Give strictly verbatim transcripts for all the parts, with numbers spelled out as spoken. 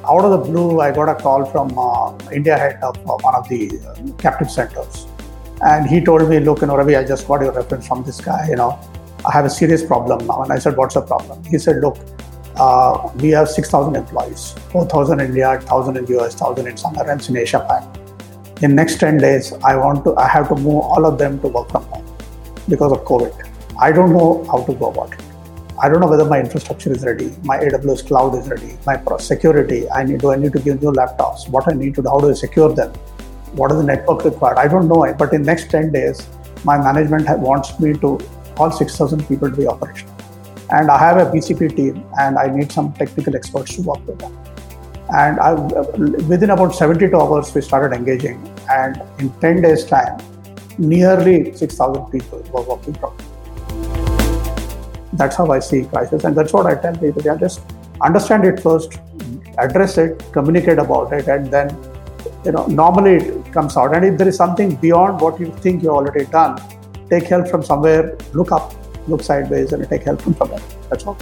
out of the blue, I got a call from uh, India head of uh, one of the uh, captive centers. And he told me, look, you know, Ravi, I just got your reference from this guy, you know, I have a serious problem now. And I said, what's the problem? He said, look, uh, we have six thousand employees, four thousand in India, one thousand in U S, one thousand in somewhere else in Asia Pac. In next ten days, I want to, I have to move all of them to work from home because of COVID. I don't know how to go about it. I don't know whether my infrastructure is ready, my A W S cloud is ready, my security, I need, do I need to give new laptops? What I need to do, how do I secure them? What is the network required? I don't know it, but in next ten days, my management wants me to, all six thousand people to be operational. And I have a B C P team and I need some technical experts to work with them. And I, within about seventy-two hours, we started engaging. And in ten days time, nearly six thousand people were working from home. That's how I see crisis, and that's what I tell people. Yeah, just understand it first, address it, communicate about it, and then, you know, normally it comes out. And if there is something beyond what you think you've already done, take help from somewhere, look up, look sideways, and take help from somewhere. That's all.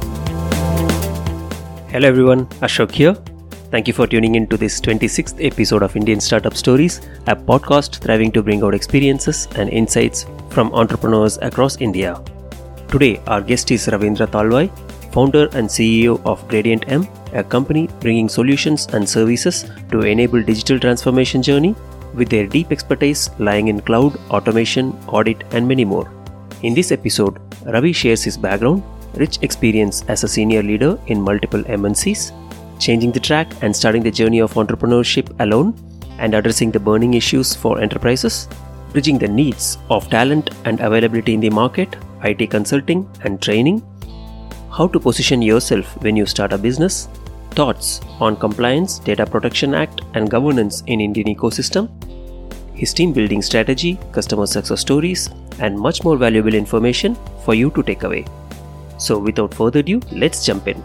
Hello everyone, Ashok here. Thank you for tuning in to this twenty-sixth episode of Indian Startup Stories, a podcast thriving to bring out experiences and insights from entrepreneurs across India. Today, our guest is Ravindra Talwai, founder and C E O of Gradient M, a company bringing solutions and services to enable digital transformation journey with their deep expertise lying in cloud, automation, audit, and many more. In this episode, Ravi shares his background, rich experience as a senior leader in multiple M N Cs, changing the track and starting the journey of entrepreneurship alone, and addressing the burning issues for enterprises, bridging the needs of talent and availability in the market, I T consulting and training, how to position yourself when you start a business, thoughts on compliance, data protection act and governance in Indian ecosystem, his team building strategy, customer success stories, and much more valuable information for you to take away. So without further ado, let's jump in.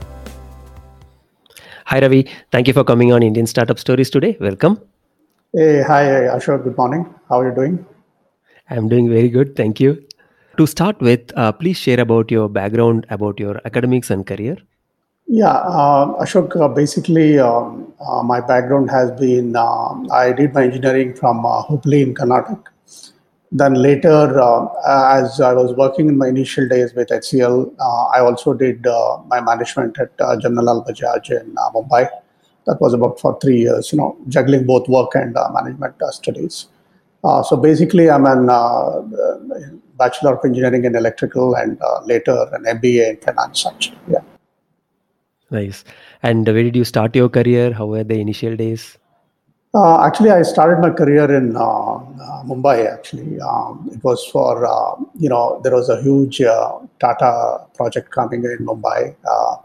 Hi Ravi, thank you for coming on Indian Startup Stories today. Welcome. Hey, hi Ashok, good morning. How are you doing? I'm doing very good, thank you. To start with, uh, please share about your background, about your academics and career. Yeah, uh, Ashok, uh, basically um, uh, my background has been, uh, I did my engineering from uh, Hubli in Karnataka. Then later, uh, as I was working in my initial days with H C L, uh, I also did uh, my management at uh, Janarlal Bajaj in uh, Mumbai. That was about for three years, you know, juggling both work and uh, management uh, studies. Uh, so basically, I'm an uh, Bachelor of Engineering in Electrical and uh, later an M B A in Finance, actually. Yeah. Nice. And where did you start your career? How were the initial days? Uh, actually, I started my career in uh, uh, Mumbai, actually. Um, it was for, uh, you know, there was a huge uh, Tata project coming in Mumbai. Uh,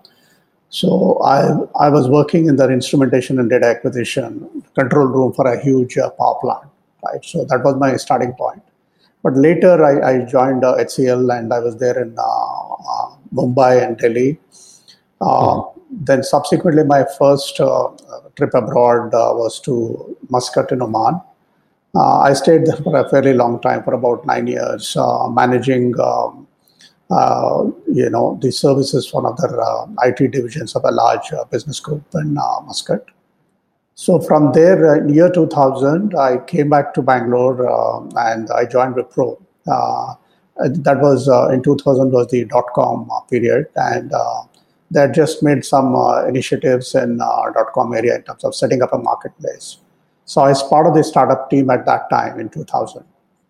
so I I was working in their instrumentation and data acquisition control room for a huge uh, power plant, right? So that was my starting point. But later, I, I joined uh, H C L and I was there in uh, uh, Mumbai and Delhi. Uh, mm-hmm. Then subsequently, my first uh, trip abroad uh, was to Muscat in Oman. Uh, I stayed there for a fairly long time, for about nine years, uh, managing, um, uh, you know, the services for other uh, I T divisions of a large uh, business group in uh, Muscat. So from there, uh, in year two thousand, I came back to Bangalore uh, and I joined Wipro. Uh, that was uh, in two thousand was the dot-com period, and uh, they had just made some uh, initiatives in uh, dot-com area in terms of setting up a marketplace. So I was part of the startup team at that time in two thousand.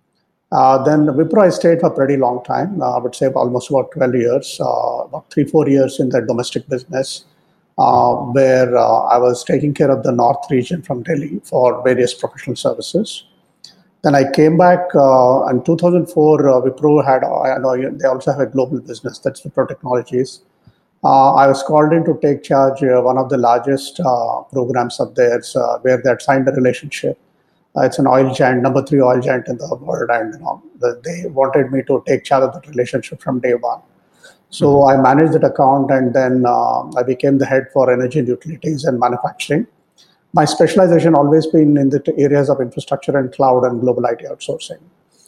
Uh, then Wipro, I stayed for a pretty long time. Uh, I would say almost about twelve years, uh, about three, four years in the domestic business. Uh, where uh, I was taking care of the North region from Delhi for various professional services. Then I came back uh, in two thousand four, uh, Wipro had, I know they also have a global business, that's Wipro Technologies. Uh, I was called in to take charge of uh, one of the largest uh, programs of theirs uh, where they had signed a relationship. Uh, it's an oil giant, number three oil giant in the world, and you know, the, they wanted me to take charge of that relationship from day one. So mm-hmm. I managed that account, and then uh, I became the head for energy and utilities and manufacturing. My specialization always been in the areas of infrastructure and cloud and global I T outsourcing.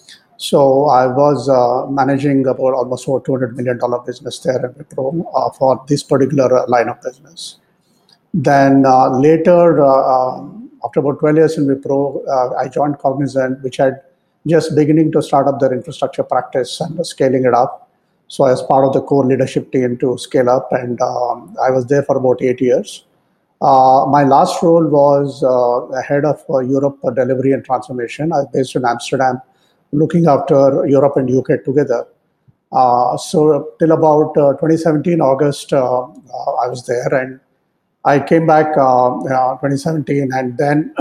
So I was uh, managing about almost over two hundred million dollars business there at Wipro uh, for this particular line of business. Then uh, later, uh, um, after about twelve years in Wipro, uh, I joined Cognizant, which had just beginning to start up their infrastructure practice and scaling it up. So I was part of the core leadership team to scale up, and um, I was there for about eight years. Uh, my last role was uh, head of uh, Europe uh, delivery and transformation. I was based in Amsterdam, looking after Europe and U K together. Uh, so till about uh, twenty seventeen August, uh, uh, I was there, and I came back uh, uh, twenty seventeen, and then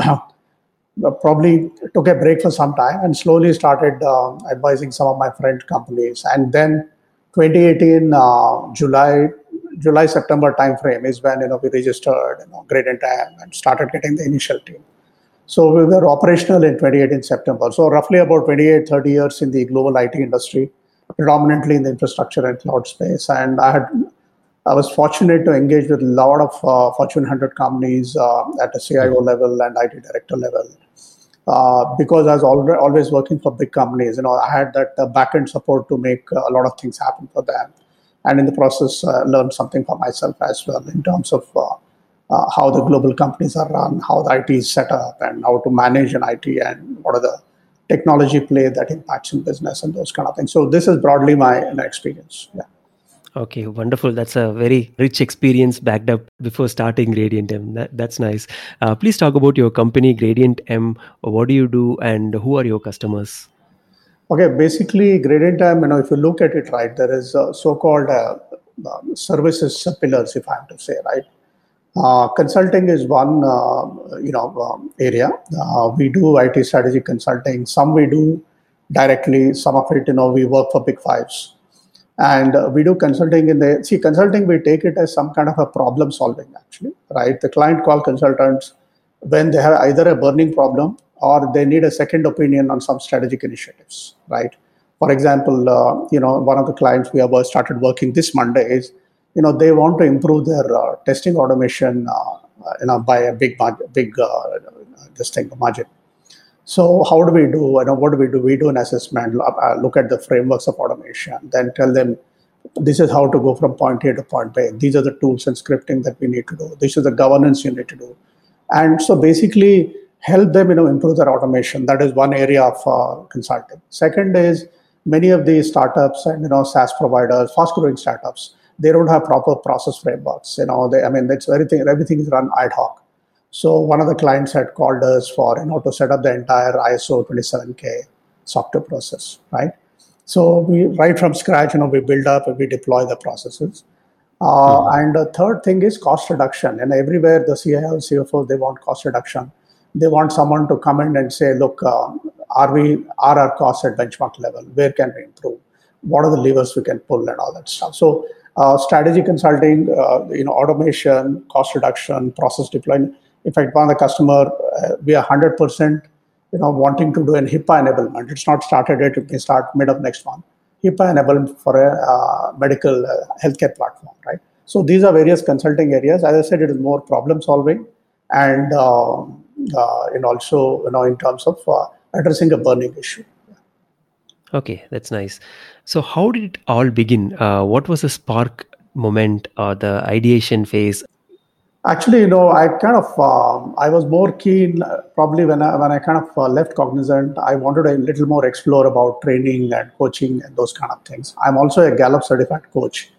probably took a break for some time and slowly started uh, advising some of my friend companies. And then twenty eighteen uh, July, July September timeframe is when you know we registered you know Gradient M and started getting the initial team. So we were operational in twenty eighteen September. So roughly about twenty-eight, thirty years in the global I T industry, predominantly in the infrastructure and cloud space. And I had I was fortunate to engage with a lot of uh, Fortune one hundred companies uh, at the C I O level and I T director level. Uh, because I was already, always working for big companies, you know, I had that uh, back-end support to make uh, a lot of things happen for them. And in the process, uh, learned something for myself as well in terms of uh, uh, how the global companies are run, how the I T is set up, and how to manage an I T, and what are the technology play that impacts in business and those kind of things. So this is broadly my, my experience. Yeah. Okay, wonderful. That's a very rich experience backed up before starting Gradient M. That, that's nice. Uh, please talk about your company, Gradient M. What do you do and who are your customers? Okay, basically, Gradient M, you know, if you look at it, right, there is a so-called uh, uh, services pillars, if I have to say, right. Uh, consulting is one, uh, you know, um, area. Uh, we do I T strategy consulting. Some we do directly. Some of it, you know, we work for big fives. And uh, we do consulting in the, see, consulting, we take it as some kind of a problem solving, actually, right? The client call consultants when they have either a burning problem or they need a second opinion on some strategic initiatives, right? For example, uh, you know, one of the clients we have started working this Monday is, you know, they want to improve their uh, testing automation, uh, you know, by a big, big, uh, this thing, margin. So how do we do, you know, what do we do? We do an assessment, uh, look at the frameworks of automation, then tell them, this is how to go from point A to point B. These are the tools and scripting that we need to do. This is the governance you need to do. And so basically help them, you know, improve their automation. That is one area of uh, consulting. Second is many of these startups and, you know, SaaS providers, fast growing startups, they don't have proper process frameworks. You know, they, I mean, it's everything, everything is run ad hoc. So one of the clients had called us for, you know, to set up the entire I S O twenty-seven K software process, right? So we, right from scratch, you know, we build up and we deploy the processes. Uh, mm-hmm. And the third thing is cost reduction. And everywhere the C I O, C F O, they want cost reduction. They want someone to come in and say, look, uh, are we, are our costs at benchmark level? Where can we improve? What are the levers we can pull and all that stuff? So uh, strategy consulting, uh, you know, automation, cost reduction, process deployment. In fact, one of the customer, uh, we are one hundred percent, you know, wanting to do an HIPAA enablement. It's not started yet. It may start mid of next month. HIPAA enablement for a uh, medical uh, healthcare platform, right? So these are various consulting areas. As I said, it is more problem solving and, uh, uh, and also, you know, in terms of uh, addressing a burning issue. Okay, that's nice. So how did it all begin? Uh, what was the spark moment or the ideation phase? Actually, you know, I kind of, um, I was more keen uh, probably when I, when I kind of uh, left Cognizant, I wanted a little more explore about training and coaching and those kind of things. I'm also a Gallup certified coach.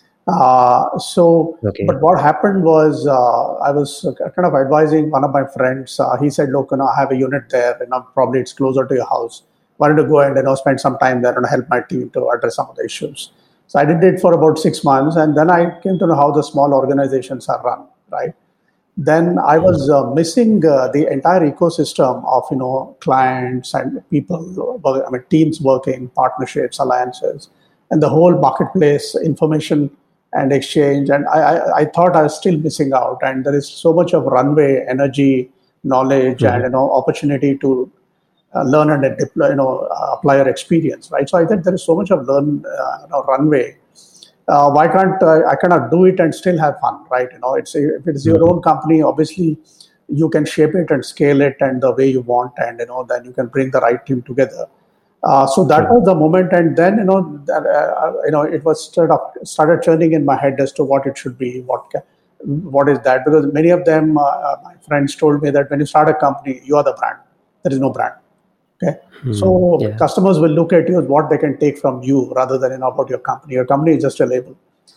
Uh, so, okay. But what happened was uh, I was kind of advising one of my friends. Uh, he said, look, you know, I have a unit there, you know, probably it's closer to your house. Wanted to go and, you know, spend some time there and help my team to address some of the issues. So I did it for about six months. And then I came to know how the small organizations are run. Right. Then I was uh, missing uh, the entire ecosystem of, you know, clients and people, I mean, teams working, partnerships, alliances, and the whole marketplace information and exchange. And I, I, I thought I was still missing out. And there is so much of runway, energy, knowledge, mm-hmm. and, you know, opportunity to uh, learn and deploy, you know, uh, apply your experience. Right. So I think there is so much of learn, uh, you know, runway. Uh, why can't uh, I cannot do it and still have fun, right? You know, it's if it is your own company, obviously you can shape it and scale it and the way you want, and you know then you can bring the right team together. Uh, so that sure. was the moment, and then you know that, uh, you know it was started started churning in my head as to what it should be, what what is that? Because many of them, uh, my friends told me that when you start a company, you are the brand. There is no brand. Okay, Hmm, so yeah. customers will look at you as what they can take from you rather than you know about your company. Your company is just a label.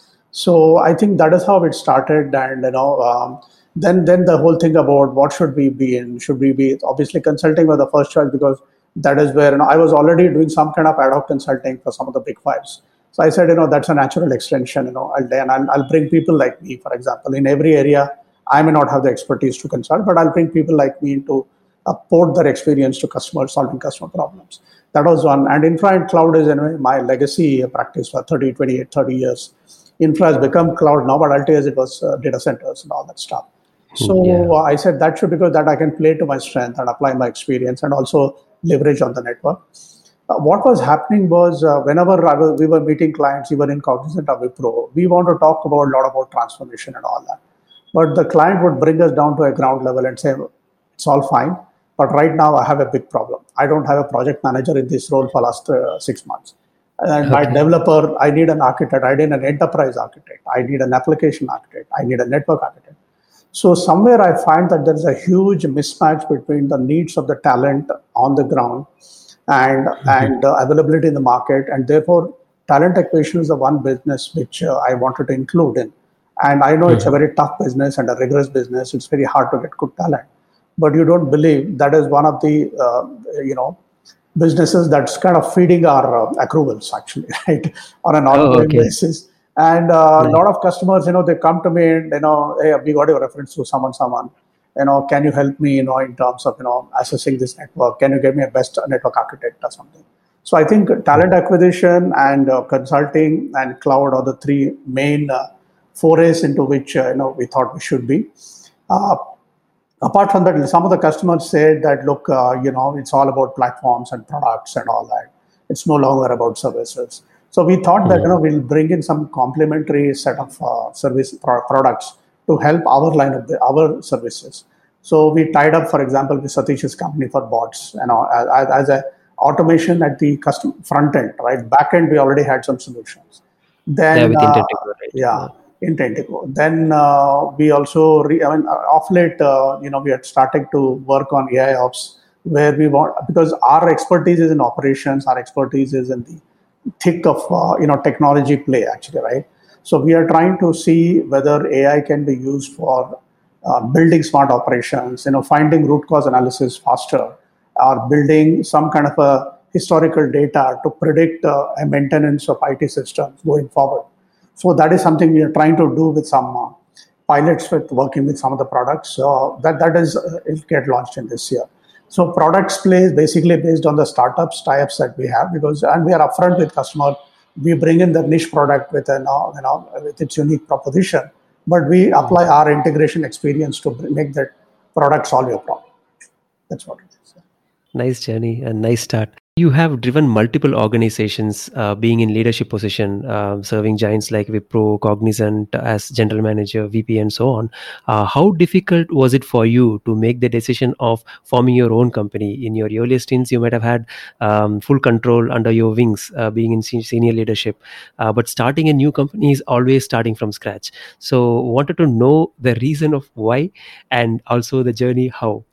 So I think that is how it started, and you know, um, then then the whole thing about what should we be in? Should we be obviously consulting was the first choice because that is where you know I was already doing some kind of ad hoc consulting for some of the big fives. So I said, you know, that's a natural extension. You know, I'll, and I'll, I'll bring people like me, for example, in every area. I may not have the expertise to consult, but I'll bring people like me to uh, port their experience to customers, solving customer problems. That was one. And infra and cloud is anyway my legacy practice for thirty, twenty-eight, thirty years. Infra has become cloud now, but earlier it was uh, data centers and all that stuff. So Yeah. uh, I said that should because that I can play to my strength and apply my experience and also leverage on the network. Uh, what was happening was uh, whenever I was, we were meeting clients, even in Cognizant or Wipro, we want to talk about a lot about transformation and all that. But the client would bring us down to a ground level and say, it's all fine, but right now I have a big problem. I don't have a project manager in this role for last uh, six months. And my Okay. developer, I need an architect, I need an enterprise architect, I need an application architect, I need a network architect. So somewhere I find that there's a huge mismatch between the needs of the talent on the ground and and uh, availability in the market, and therefore talent acquisition is the one business which uh, I wanted to include in. And I know it's a Mhm. very tough business and a rigorous business. It's very hard to get good talent, but you don't believe that is one of the uh, you know businesses that's kind of feeding our uh, accruals actually, right, on an Oh, ongoing okay. basis. And uh, a Nice. lot of customers, you know, they come to me and you know, hey, we got your reference to someone, someone. You know, can you help me, you know, in terms of you know assessing this network? Can you give me a best network architect or something? So I think talent acquisition and uh, consulting and cloud are the three main uh, forays into which uh, you know we thought we should be. Uh, Apart from that, some of the customers said that, look, uh, you know, it's all about platforms and products and all that. It's no longer about services. So we thought that, you know, Mhm. we'll bring in some complementary set of uh, service pro- products to help our line of the, our services. So we tied up, for example, with Satish's company for bots, you know, as, as a automation at the custom front end, right? Back end, we already had some solutions. Yeah, Then, with uh, intent to grow, right? yeah, Yeah. in Tentico. Then uh, we also, re- I mean, uh, off late, uh, you know, we had started to work on A I ops, where we want, because our expertise is in operations, our expertise is in the thick of uh, you know technology play actually, right? So we are trying to see whether A I can be used for uh, building smart operations, you know, finding root cause analysis faster, or building some kind of a historical data to predict uh, a maintenance of I T systems going forward. So that is something we are trying to do with some uh, pilots with working with some of the products. So that that is uh, will get launched in this year. So products play is basically based on the startups tie-ups that we have because and we are upfront with customer. We bring in the niche product with a you know with its unique proposition, but we Mhm. apply our integration experience to make that product solve your problem. That's what it is. Nice journey and nice start. You have driven multiple organizations, uh, being in leadership position, uh, serving giants like Wipro, Cognizant as general manager, V P, and so on. Uh, how difficult was it for you to make the decision of forming your own company? In your earliest stints, you might have had um, full control under your wings, uh, being in se- senior leadership. Uh, but starting a new company is always starting from scratch. So, wanted to know the reason of why and also the journey how.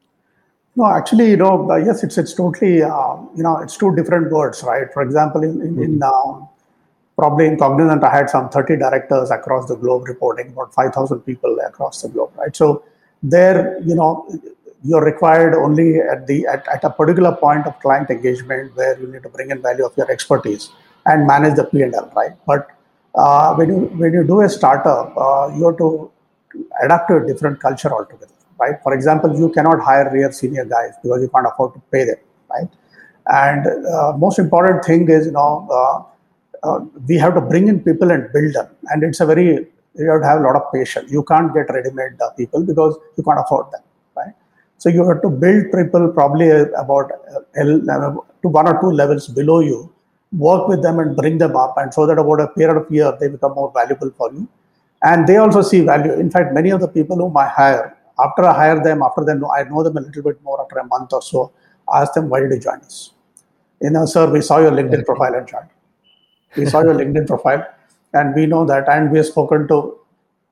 No, actually, you know, uh, yes, it's it's totally, uh, you know, it's two different words, right? For example, in in, in Mhm. uh, probably in Cognizant, I had some thirty directors across the globe reporting, about five thousand people across the globe, right? So there, you know, you're required only at the at, at a particular point of client engagement where you need to bring in value of your expertise and manage the P and L, right? But uh, when you when you do a startup, uh, you have to adapt to a different culture altogether, right? For example, you cannot hire real senior guys because you can't afford to pay them, right? And uh, most important thing is, you know, uh, uh, we have to bring in people and build them. And it's a very, you have to have a lot of patience. You can't get ready-made uh, people because you can't afford them, right? So you have to build people probably about uh, to one or two levels below you, work with them and bring them up. And so that about a period of year, they become more valuable for you. And they also see value. In fact, many of the people whom I hire, after I hire them, after them, I know them a little bit more after a month or so, I ask them, why did you join us? You know, sir, we saw your LinkedIn Okay. profile and joined. We saw your LinkedIn profile and we know that. And we have spoken to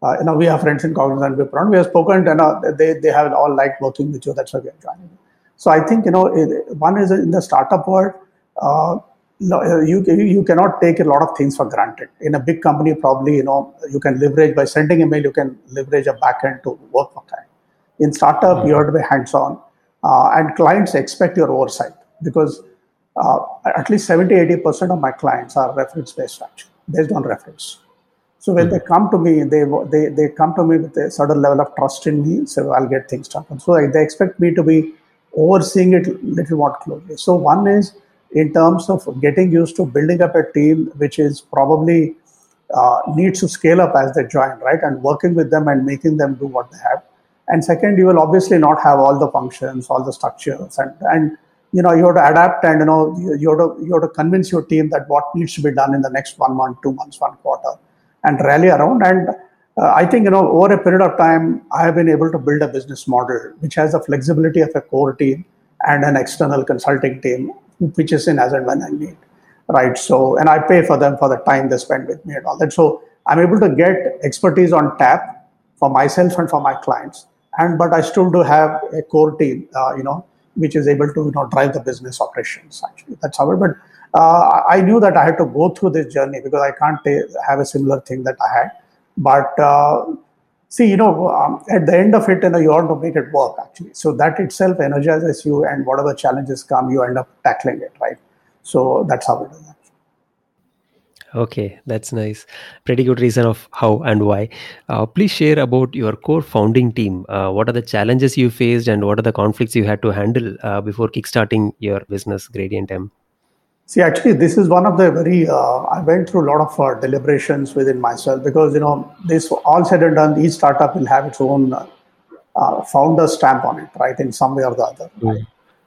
Uh, you know, we are friends in Cognizant, Wipro, we have spoken, you know, they, they have all liked working with you. That's why we are joining. So I think, you know, one is in the startup world, uh, you, you cannot take a lot of things for granted. In a big company, probably, you know, you can leverage by sending email, you can leverage a backend to work for client. In startup, mm-hmm. you have to be hands-on, uh, and clients expect your oversight because uh, at least seventy, eighty percent of my clients are reference-based, actually, based on reference. So when mm-hmm. they come to me, they, they they come to me with a certain level of trust in me, so I'll get things done. So they expect me to be overseeing it a little more closely. So one is in terms of getting used to building up a team, which is probably uh, needs to scale up as they join, right? And working with them and making them do what they have. And second, you will obviously not have all the functions, all the structures, and and you know you have to adapt, and you know you, you have to you have to convince your team that what needs to be done in the next one month, two months, one quarter, and rally around. And uh, I think you know over a period of time, I have been able to build a business model which has the flexibility of a core team and an external consulting team who pitches in as and when I need, right? So and I pay for them for the time they spend with me and all that. So I'm able to get expertise on tap for myself and for my clients. And but I still do have a core team, uh, you know, which is able to you know drive the business operations. Actually, that's how it. But uh, I knew that I had to go through this journey because I can't t- have a similar thing that I had. But uh, see, you know, um, at the end of it, you know, you want to make it work actually. So that itself energizes you, and whatever challenges come, you end up tackling it, right? So that's how it is. Okay, that's nice. Pretty good reason of how and why. Uh, please share about your core founding team. Uh, what are the challenges you faced and what are the conflicts you had to handle uh, before kickstarting your business, Gradient M? See, actually, this is one of the very, uh, I went through a lot of uh, deliberations within myself because, you know, this all said and done, each startup will have its own uh, founder stamp on it, right, in some way or the other. Mm. Right?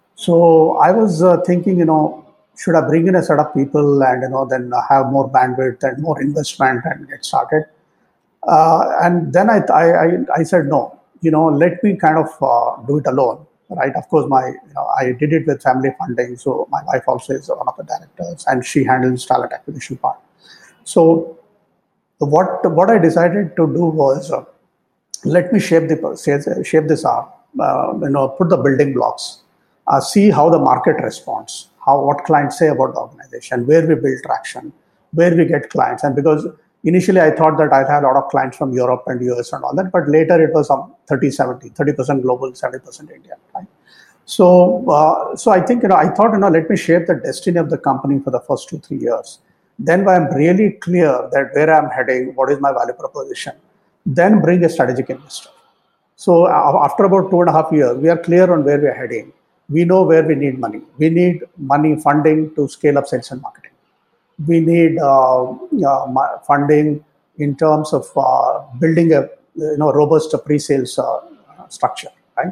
So I was uh, thinking, you know, should I bring in a set of people and, you know, then have more bandwidth and more investment and get started? Uh, and then I, I, I said, no, you know, let me kind of uh, do it alone, right? Of course, my, you know, I did it with family funding. So my wife also is one of the directors and she handles talent acquisition part. So what, what I decided to do was, uh, let me shape the shape this up, uh, you know, put the building blocks, uh, see how the market responds, how what clients say about the organization, where we build traction, where we get clients. And because initially I thought that I've had a lot of clients from Europe and U S and all that, but later it was some thirty seventy, thirty percent global, seventy percent India. Right? So, uh, so I think, you know, I thought, you know, let me shape the destiny of the company for the first two, three years. Then when I'm really clear that where I'm heading, what is my value proposition, then bring a strategic investor. So after about two and a half years, we are clear on where we are heading. We know where we need money. We need money funding to scale up sales and marketing. We need uh, uh, funding in terms of uh, building a you know robust pre-sales uh, structure, right?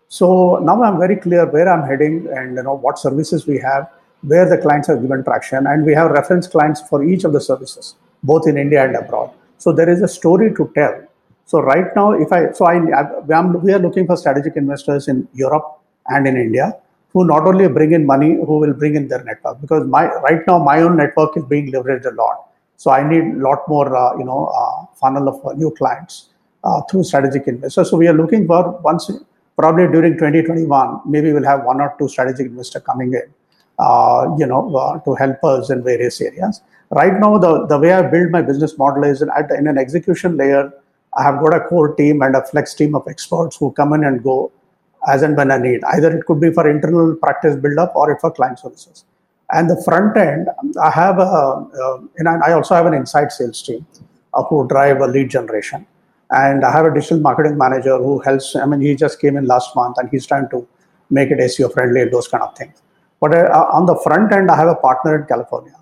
So now I'm very clear where I'm heading and you know what services we have, where the clients have given traction, and we have reference clients for each of the services, both in India and abroad. So there is a story to tell. So right now, if I so I I'm, we are looking for strategic investors in Europe and in India who not only bring in money, who will bring in their network, because my right now my own network is being leveraged a lot. So I need a lot more uh, you know uh, funnel of uh, new clients uh, through strategic investors. So we are looking for once probably during twenty twenty-one, maybe we'll have one or two strategic investors coming in, uh, you know, uh, to help us in various areas. Right now, the the way I build my business model is at in an execution layer. I have got a core team and a flex team of experts who come in and go as and when I need. Either it could be for internal practice build-up or it for client services. And the front end, I have a, uh, and I also have an inside sales team uh, who drive a lead generation. And I have a digital marketing manager who helps. I mean, he just came in last month and he's trying to make it S E O friendly and those kind of things. But uh, on the front end, I have a partner in California.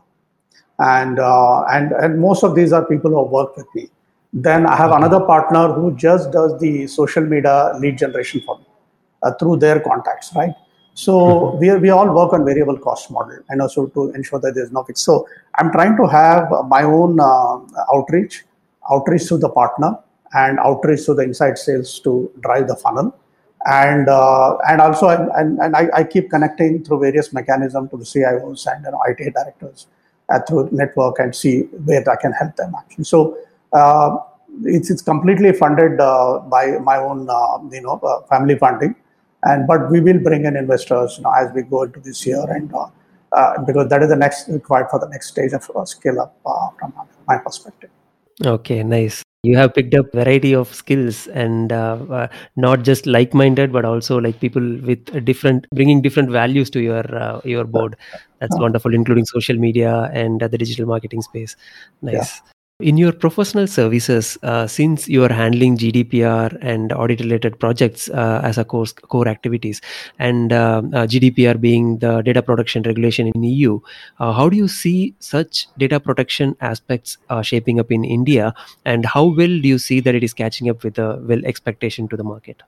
And, uh, and, and most of these are people who have worked with me. Then I have another partner who just does the social media lead generation for me uh, through their contacts, right? So mm-hmm. we we all work on variable cost model and also to ensure that there's no fix. So I'm trying to have my own uh, outreach, outreach to the partner and outreach to the inside sales to drive the funnel. And uh, and also I, and, and I, I keep connecting through various mechanisms to the C I Os and you know, I T directors uh, through network and see where I can help them actually. So Uh, it's it's completely funded uh, by my own uh, you know uh, family funding, and but we will bring in investors, you know, as we go into this year, and uh, uh, because that is the next required for the next stage of uh, scale up uh, from my perspective. Okay, nice. You have picked up variety of skills, and uh, uh, not just like-minded, but also like people with a different, bringing different values to your uh, your board. That's Uh, wonderful, including social media and uh, the digital marketing space. yeah. Nice. In your professional services, uh, since you are handling G D P R and audit-related projects uh, as a core core activities, and uh, uh, G D P R being the data protection regulation in E U, uh, how do you see such data protection aspects uh, shaping up in India, and how well do you see that it is catching up with the well expectation to the market?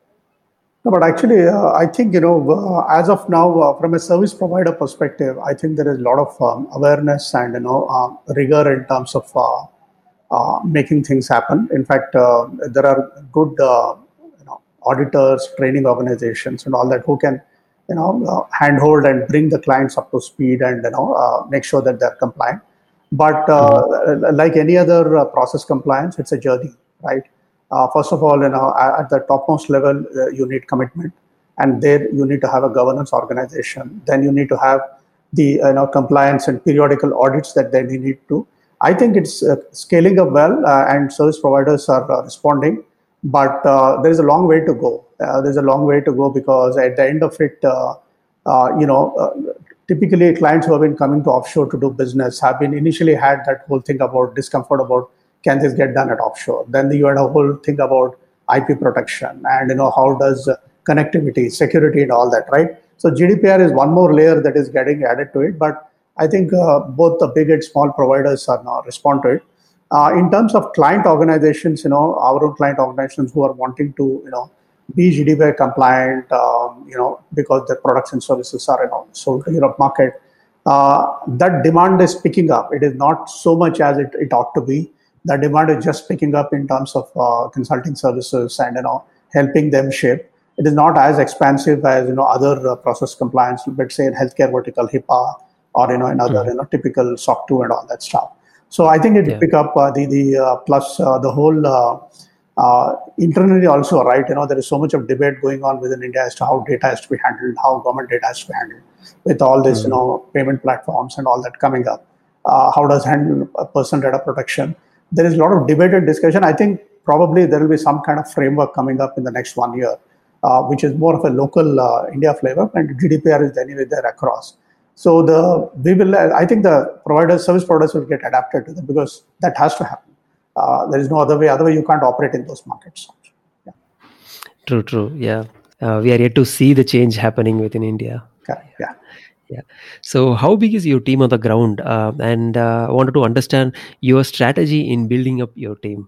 No, but actually, uh, I think, you know, uh, as of now, uh, from a service provider perspective, I think there is a lot of um, awareness and, you know, uh, rigor in terms of uh, uh, making things happen. In fact, uh, there are good, uh, you know, auditors, training organizations, and all that who can, you know, uh, handhold and bring the clients up to speed and, you know, uh, make sure that they're compliant. But uh, Mhm. like any other uh, process compliance, it's a journey, right? Uh, first of all, you know, at the topmost level, uh, you need commitment, and there you need to have a governance organization. Then you need to have the you know compliance and periodical audits that they need to. I think it's uh, scaling up well, uh, and service providers are uh, responding, but uh, there is a long way to go. Uh, there's a long way to go because at the end of it, uh, uh, you know, uh, typically clients who have been coming to offshore to do business have been initially had that whole thing about discomfort about can this get done at offshore. Then you had a whole thing about I P protection and you know how does uh, connectivity, security, and all that, right? So G D P R is one more layer that is getting added to it, but I think uh, both the big and small providers are now respond to it. Uh, in terms of client organizations, you know, our own client organizations who are wanting to, you know, be G D P R compliant, um, you know, because their products and services are, you know, sold to Europe market. Uh, that demand is picking up. It is not so much as it, it ought to be. The demand is just picking up in terms of uh, consulting services and you know helping them shape. It is not as expansive as you know other uh, process compliance, let's say in healthcare vertical HIPAA or you know another Mhm. you know typical S O C two and all that stuff. So I think it will Yeah. pick up uh, the the uh, plus uh, the whole uh, uh, internally also, right? You know there is so much of debate going on within India as to how data has to be handled, how government data has to be handled, with all this you Mhm. know payment platforms and all that coming up. Uh, how does handle a person data protection? There is a lot of debate and discussion. I think probably there will be some kind of framework coming up in the next one year, uh, which is more of a local uh, India flavor, and G D P R is anyway there across. So the we will. I think the providers, service providers, will get adapted to that because that has to happen. Uh, there is no other way. Otherwise, you can't operate in those markets. Yeah, True, true. Yeah. Uh, we are yet to see the change happening within India. correct. Yeah. Yeah. So, how big is your team on the ground? Uh, and uh, I wanted to understand your strategy in building up your team.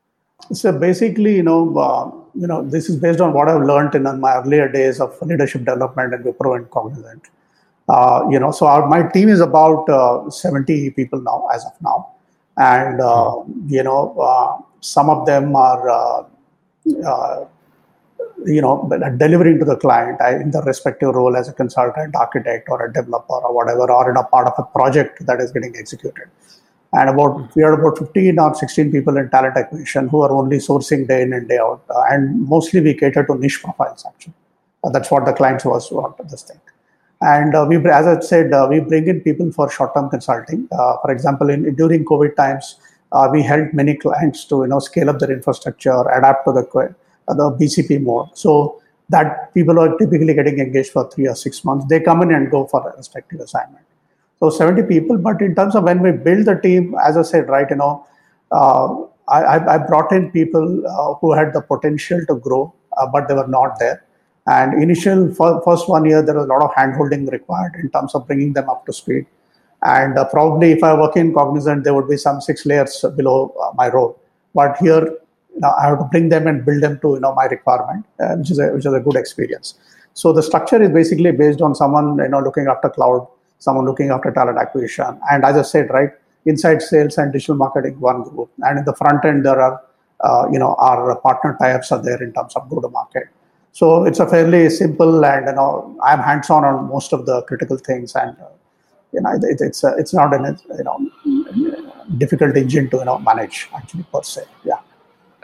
So basically, you know, uh, you know, this is based on what I've learned in my earlier days of leadership development and Wipro and Cognizant. Uh, you know, so our, my team is about uh, seventy people now, as of now, and Hmm. uh, you know, uh, some of them are, uh, uh, you know, delivering to the client uh, in their respective role as a consultant, architect, or a developer, or whatever, or in a part of a project that is getting executed. And about we are about fifteen or sixteen people in talent acquisition who are only sourcing day in and day out, uh, and mostly we cater to niche profiles. Actually, uh, that's what the clients was want this thing. And uh, we, as I said, uh, we bring in people for short-term consulting. Uh, for example, in during COVID times, uh, we helped many clients to you know scale up their infrastructure, adapt to the uh, the B C P mode. So that people are typically getting engaged for three or six months. They come in and go for a respective assignment. So seventy people, but in terms of when we build the team, as I said, right, you know, uh, I, I brought in people uh, who had the potential to grow, uh, but they were not there. And initial first one year, there was a lot of handholding required in terms of bringing them up to speed. And uh, probably if I work in Cognizant, there would be some six layers below uh, my role. But here, you know, I have to bring them and build them to you know my requirement, uh, which is a which is a good experience. So the structure is basically based on someone you know looking after cloud, someone looking after talent acquisition, and as I said, right, inside sales and digital marketing one group, and in the front end there are uh, you know our partner tie-ups are there in terms of go to market. So it's a fairly simple, and you know I'm hands-on on most of the critical things, and uh, you know it, it's uh, it's not an you know difficult engine to you know manage actually per se. Yeah.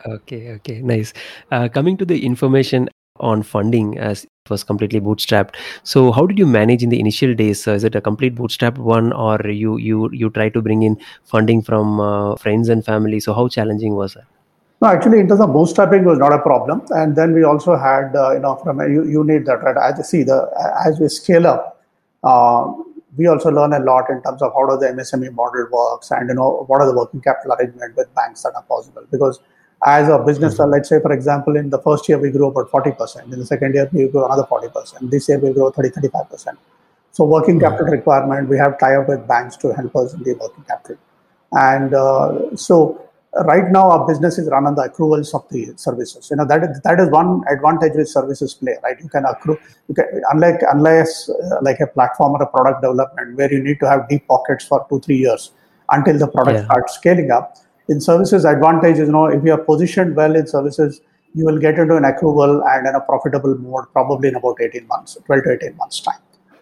Okay, okay, nice. Uh, coming to the information on funding, as it was completely bootstrapped. So, how did you manage in the initial days? Uh, is it a complete bootstrapped one, or you you you try to bring in funding from uh, friends and family? So, how challenging was that? No, actually, in terms of bootstrapping was not a problem. And then we also had, uh, you know, from you, you need that, right? As you see, the as we scale up, uh, we also learn a lot in terms of how does the M S M E model works, and you know what are the working capital arrangement with banks that are possible. Because as a business, uh, Mhm. let's say for example, in the first year we grew about forty percent. In the second year we grew another forty percent. This year we grow thirty thirty-five percent. So working capital Mhm. requirement, we have tie up with banks to help us in the working capital. And uh, so right now our business is run on the accruals of the services. You know that is that is one advantage which services play, right? You can accrue. You can, unlike unless uh, like a platform or a product development where you need to have deep pockets for two three years until the product Yeah. starts scaling up. In services, advantage is, you know if you are positioned well in services, you will get into an accrual and in a profitable mode probably in about eighteen months, twelve to eighteen months time.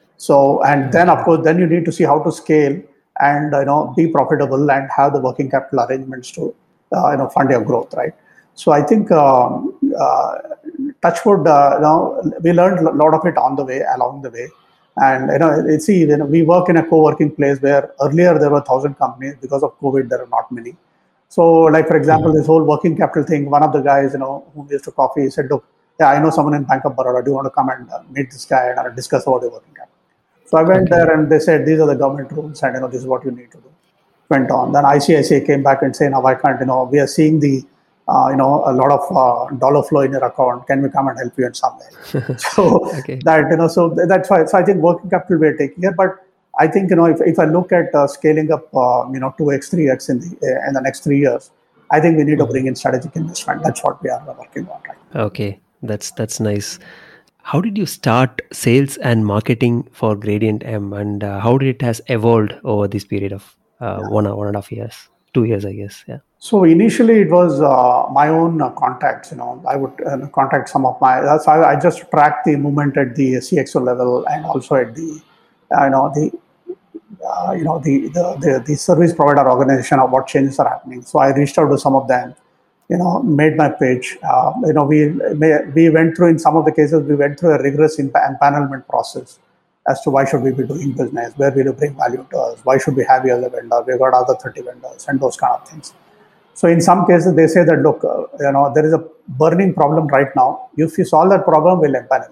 So, and then of Okay. course, then you need to see how to scale and you know be profitable and have the working capital arrangements to uh, you know fund your growth, right? So I think um, uh, Touchwood, uh, you know, we learned a lot of it on the way, along the way, and you know, it's see, you know, we work in a co-working place where earlier there were thousand companies. Because of COVID, there are not many. So, like for example, Mhm. this whole working capital thing. One of the guys, you know, whom we used to coffee, he said, "Look, yeah, I know someone in Bank of Baroda. Do you want to come and uh, meet this guy and uh, discuss about your working capital?" So I went there Okay. and they said, these are the government rules and, you know, this is what you need to do. Went on. Then I C I C I came back and said, now why can't, you know, we are seeing the, uh, you know, a lot of uh, dollar flow in your account. Can we come and help you in some way? So Okay. that, you know, so that's why, so I think working capital we are taking here. But I think, you know, if, if I look at uh, scaling up, uh, you know, two X, three X in the, uh, in the next three years, I think we need to bring Mhm. in strategic investment. That's what we are working on right now. Okay. That's that's nice. How did you start sales and marketing for Gradient M, and uh, how did it has evolved over this period of uh, Yeah. one one and a half years, two years, I guess? Yeah. So initially, it was uh, my own uh, contacts. You know, I would uh, contact some of my. That's how I just tracked the movement at the C X O level and also at the, uh, you know, the, uh, you know, the, the the the service provider organization of what changes are happening. So I reached out to some of them. You know, made my pitch. Uh, you know, we we went through in some of the cases we went through a rigorous empanelment process as to why should we be doing business, where will you bring value to us, why should we have you as a vendor, we've got other thirty vendors and those kind of things. So in some cases, they say that look, uh, you know, there is a burning problem right now. If you solve that problem, we'll empanel,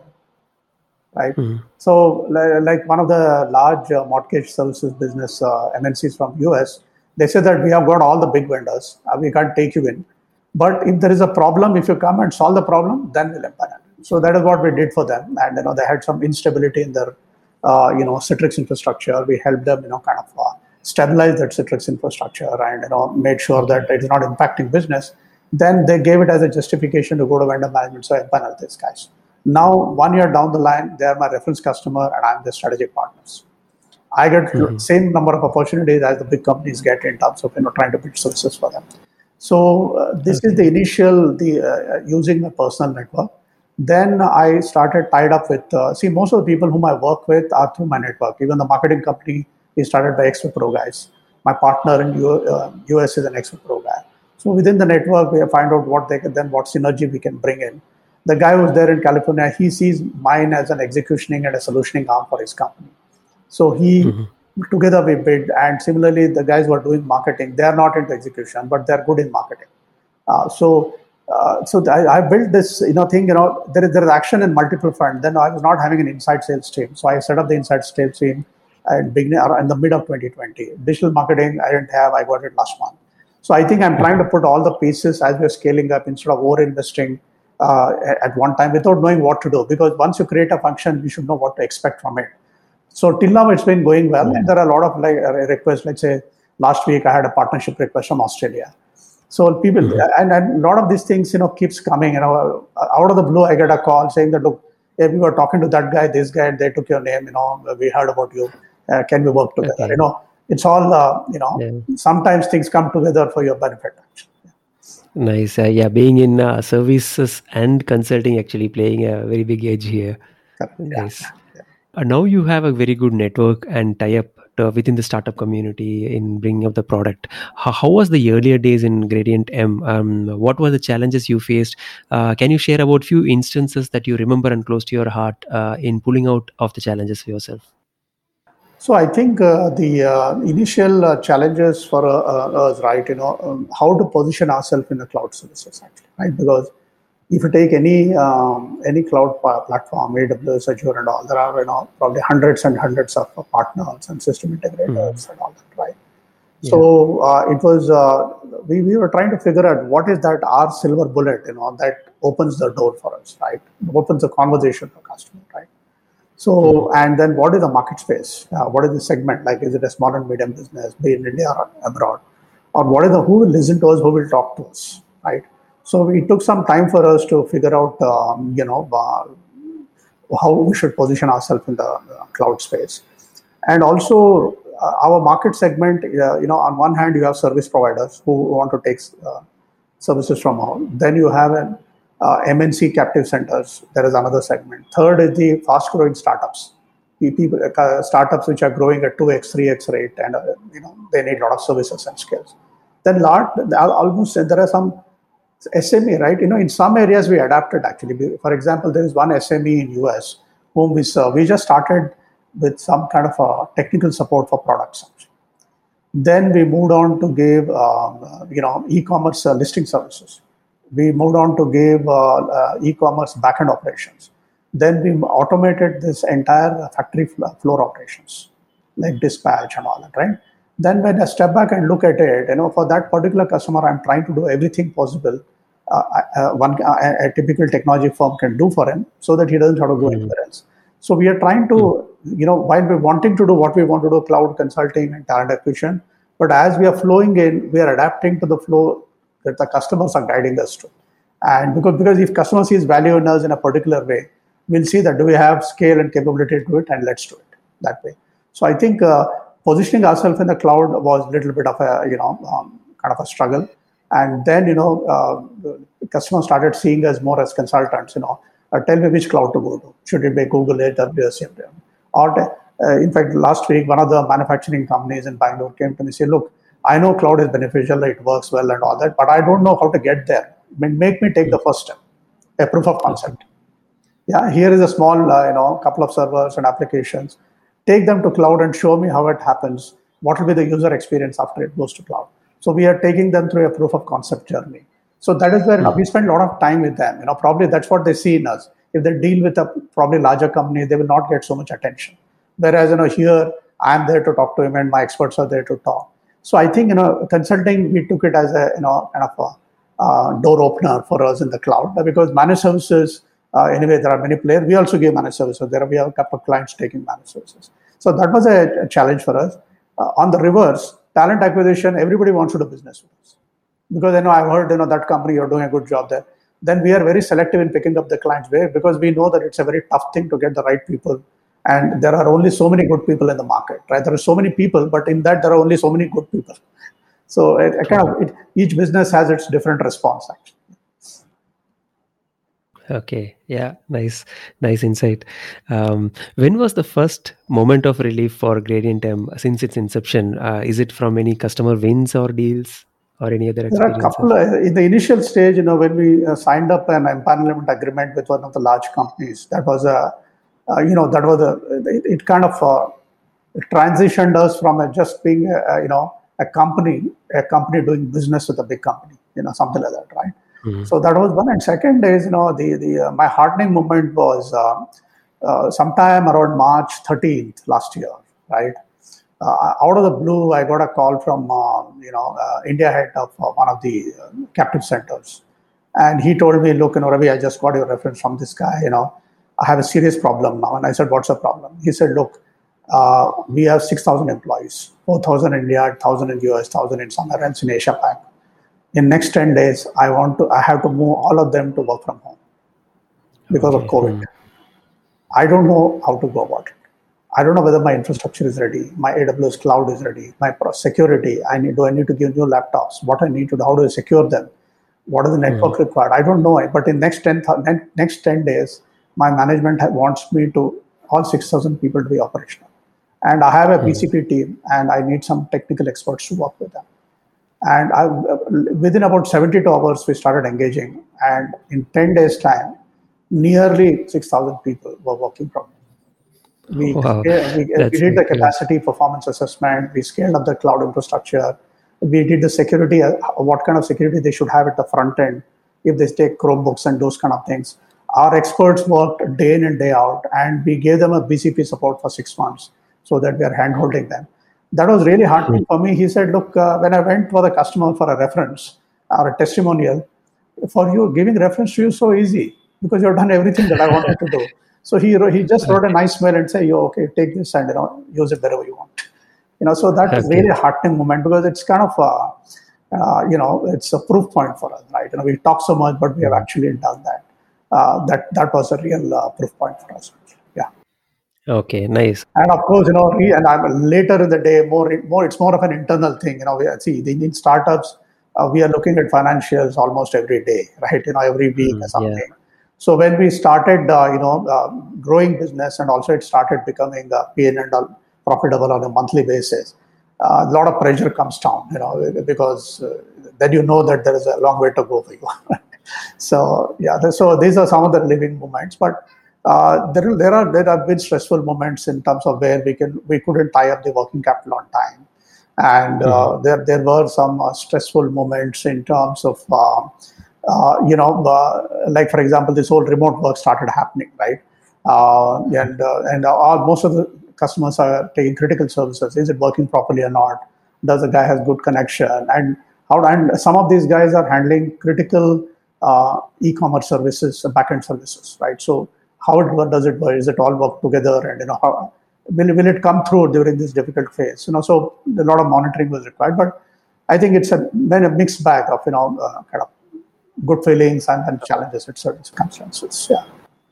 right? Mhm. So like one of the large uh, mortgage services business uh, M N Cs from U S, they say that we have got all the big vendors, uh, we can't take you in. But if there is a problem, if you come and solve the problem, then we'll empanel. So that is what we did for them, and you know they had some instability in their, uh, you know, Citrix infrastructure. We helped them, you know, kind of uh, stabilize that Citrix infrastructure and you know made sure that Okay. it is not impacting business. Then they gave it as a justification to go to vendor management. So I empanel these guys. Now one year down the line, they are my reference customer, and I'm the strategic partners. I get Mhm. same number of opportunities as the big companies get in terms of you know trying to build services for them. So uh, this is the Okay. initial the uh, using my personal network. Then I started tied up with uh, see most of the people whom I work with are through my network. Even the marketing company is started by ex-Wipro guys. My partner in U, uh, U S is an ex-Wipro guy. So within the network, we find out what they can then what synergy we can bring in. The guy who's there in California, he sees mine as an executioning and a solutioning arm for his company. So he Mhm. together we bid, and similarly the guys who are doing marketing, they are not into execution, but they are good in marketing. Uh, so uh, so I, I built this you know thing. You know there is there is action in multiple fronts. Then I was not having an inside sales team, so I set up the inside sales team in beginning in the mid of twenty twenty. Digital marketing I didn't have. I got it last month. So I think I'm trying to Mhm. put all the pieces as we're scaling up instead of over investing uh, at one time without knowing what to do. Because once you create a function, you should know what to expect from it. So till now it's been going well, and Yeah. there are a lot of like uh, requests. Let's say last week I had a partnership request from Australia. So people Mhm. and, and a lot of these things, you know, keeps coming. You know, out of the blue, I get a call saying that look, if we were talking to that guy, this guy, they took your name. You know, we heard about you. Uh, can we work together? You Okay. know, it's all uh, you know. Yeah. Sometimes things come together for your benefit. Actually. Nice. Uh, yeah, being in uh, services and consulting actually playing a very big edge here. Correct. Yeah. Nice. Yeah. Uh, now you have a very good network and tie up uh, within the startup community in bringing up the product. How, how was the earlier days in Gradient M? Um, what were the challenges you faced? Uh, can you share about few instances that you remember and close to your heart uh, in pulling out of the challenges for yourself? So I think uh, the uh, initial uh, challenges for uh, uh, us, right, you know, um, how to position ourselves in the cloud services, actually, right? Because if you take any um, any cloud platform, A W S, Azure, and all, there are you know probably hundreds and hundreds of partners and system integrators mm-hmm. and all that, right? Yeah. So uh, it was uh, we we were trying to figure out what is that our silver bullet, you know, that opens the door for us, right? Opens the conversation for customer, right? So, mm-hmm. and then what is the market space? Uh, what is the segment? Like, is it a small and medium business, be in India or abroad? Or what is the, who will listen to us, who will talk to us, right? So it took some time for us to figure out, um, you know, uh, how we should position ourselves in the uh, cloud space. And also uh, our market segment, uh, you know, on one hand, you have service providers who want to take uh, services from all. Then you have an Uh, M N C captive centers, there is another segment. Third is the fast-growing startups. People, uh, startups which are growing at two x, three x rate, and uh, you know they need a lot of services and skills. Then, lot almost there are some S M E, right? You know, in some areas we adapted actually. For example, there is one S M E in U S whom we serve. We just started with some kind of a technical support for products. Then we moved on to give um, you know e-commerce uh, listing services. We moved on to give uh, uh, e-commerce backend operations. Then we automated this entire factory floor operations, like dispatch and all that, right? Then when I step back and look at it, you know, for that particular customer, I'm trying to do everything possible uh, uh, one uh, a typical technology firm can do for him, so that he doesn't have to go mm-hmm. anywhere else. So we are trying to, mm-hmm. you know, while we're wanting to do what we want to do, cloud consulting and talent acquisition, but as we are flowing in, we are adapting to the flow that the customers are guiding us to. And because, because if customer sees value in us in a particular way, we'll see that do we have scale and capability to do it, and let's do it that way. So I think uh, positioning ourselves in the cloud was a little bit of a, you know, um, kind of a struggle. And then, you know, uh, the customers started seeing us more as consultants, you know, uh, tell me which cloud to go to. Should it be Google, A W S, or uh, in fact, last week, one of the manufacturing companies in Bangalore came to me and said, look, I know cloud is beneficial, it works well and all that, but I don't know how to get there. Make me take the first step, a proof of concept. Yeah, here is a small, uh, you know, couple of servers and applications. Take them to cloud and show me how it happens. What will be the user experience after it goes to cloud? So we are taking them through a proof of concept journey. So that is where mm-hmm. you know, we spend a lot of time with them. You know, probably that's what they see in us. If they deal with a probably larger company, they will not get so much attention. Whereas, you know, here I'm there to talk to him, and my experts are there to talk. So I think, you know, consulting, we took it as a, you know, kind of a uh, door opener for us in the cloud, because managed services, uh, anyway, there are many players. We also give managed services. There are, we have a couple of clients taking managed services. So that was a, a challenge for us. Uh, on the reverse, talent acquisition, everybody wants to do business with us. Because, you know, I've heard, you know, that company, you're doing a good job there. Then we are very selective in picking up the clients there, because we know that it's a very tough thing to get the right people. And there are only so many good people in the market, right? There are so many people, but in that there are only so many good people. So it, it kind of, it, each business has its different response, actually. Okay. Yeah. Nice. Nice insight. Um, when was the first moment of relief for Gradient M since its inception? Uh, is it from any customer wins or deals or any other experiences? There are a couple, uh, in the initial stage, you know, when we uh, signed up an empanelment agreement with one of the large companies, that was a, uh, you know, that was a, it, it kind of uh, it transitioned us from a, just being, a, a, you know, a company, a company doing business with a big company, you know, something like that, right? Mm-hmm. So that was one. And second is, you know, the the uh, my heartening moment was uh, uh, sometime around March thirteenth last year, right? Uh, out of the blue, I got a call from, uh, you know, uh, India head of uh, one of the uh, captive centers. And he told me, look, you know, Ravi, I just got your reference from this guy, you know, I have a serious problem now. And I said, what's the problem? He said, look, uh, we have six thousand employees, four thousand in India, one thousand in U S, one thousand in somewhere else in Asia Pac. In next ten days, I want to, I have to move all of them to work from home because okay. of COVID. Mm. I don't know how to go about it. I don't know whether my infrastructure is ready, my A W S cloud is ready, my security, I need, do I need to give new laptops? What I need to do, how do I secure them? What is the network mm. required? I don't know it, but in next ten, next ten days, my management wants me to, all six thousand people to be operational. And I have a P C P team, and I need some technical experts to work with them. And I, within about seventy-two hours, we started engaging. And in ten days' time, nearly six thousand people were working from it. We, Wow, we, we that's did the excellent. capacity performance assessment. We scaled up the cloud infrastructure. We did the security, uh, what kind of security they should have at the front end if they take Chromebooks and those kind of things. Our experts worked day in and day out, and we gave them a B C P support for six months so that we are hand-holding them. That was really heartening for me. He said, look, uh, when I went for the customer for a reference or a testimonial, for you, giving reference to you is so easy because you've done everything that I wanted to do. So he he just wrote a nice mail and say, "You okay? Take this and you know use it wherever you want." You know, so that's Okay. really a heartening moment because it's kind of a, uh, you know it's a proof point for us, right? You know, we talk so much, but we have actually done that. Uh, that that was a real uh, proof point for us. Yeah. Okay, nice. And of course, you know, re- and I'm later in the day, more, more, it's more of an internal thing. You know, we see the Indian startups, uh, we are looking at financials almost every day, right? You know, every week Mm, or something. yeah. So when we started, uh, you know, uh, growing business, and also it started becoming uh, P and L profitable on a monthly basis, uh, a lot of pressure comes down, you know, because uh, then you know that there is a long way to go for you. So yeah, so these are some of the living moments, but uh, there there are there have been stressful moments in terms of where we can we couldn't tie up the working capital on time, and uh, Mhm. there there were some uh, stressful moments in terms of uh, uh, you know uh, like for example this whole remote work started happening, right? Uh, and uh, and uh, most of the customers are taking critical services. Is it working properly or not? Does the guy has good connection? And how and some of these guys are handling critical uh, e-commerce services, uh, backend services, right? So how it what does it work? Is it all work together? And you know how will will it come through during this difficult phase? You know, so a lot of monitoring was required. But I think it's a then a mixed bag of you know uh, kind of good feelings and, and challenges at certain circumstances. Yeah.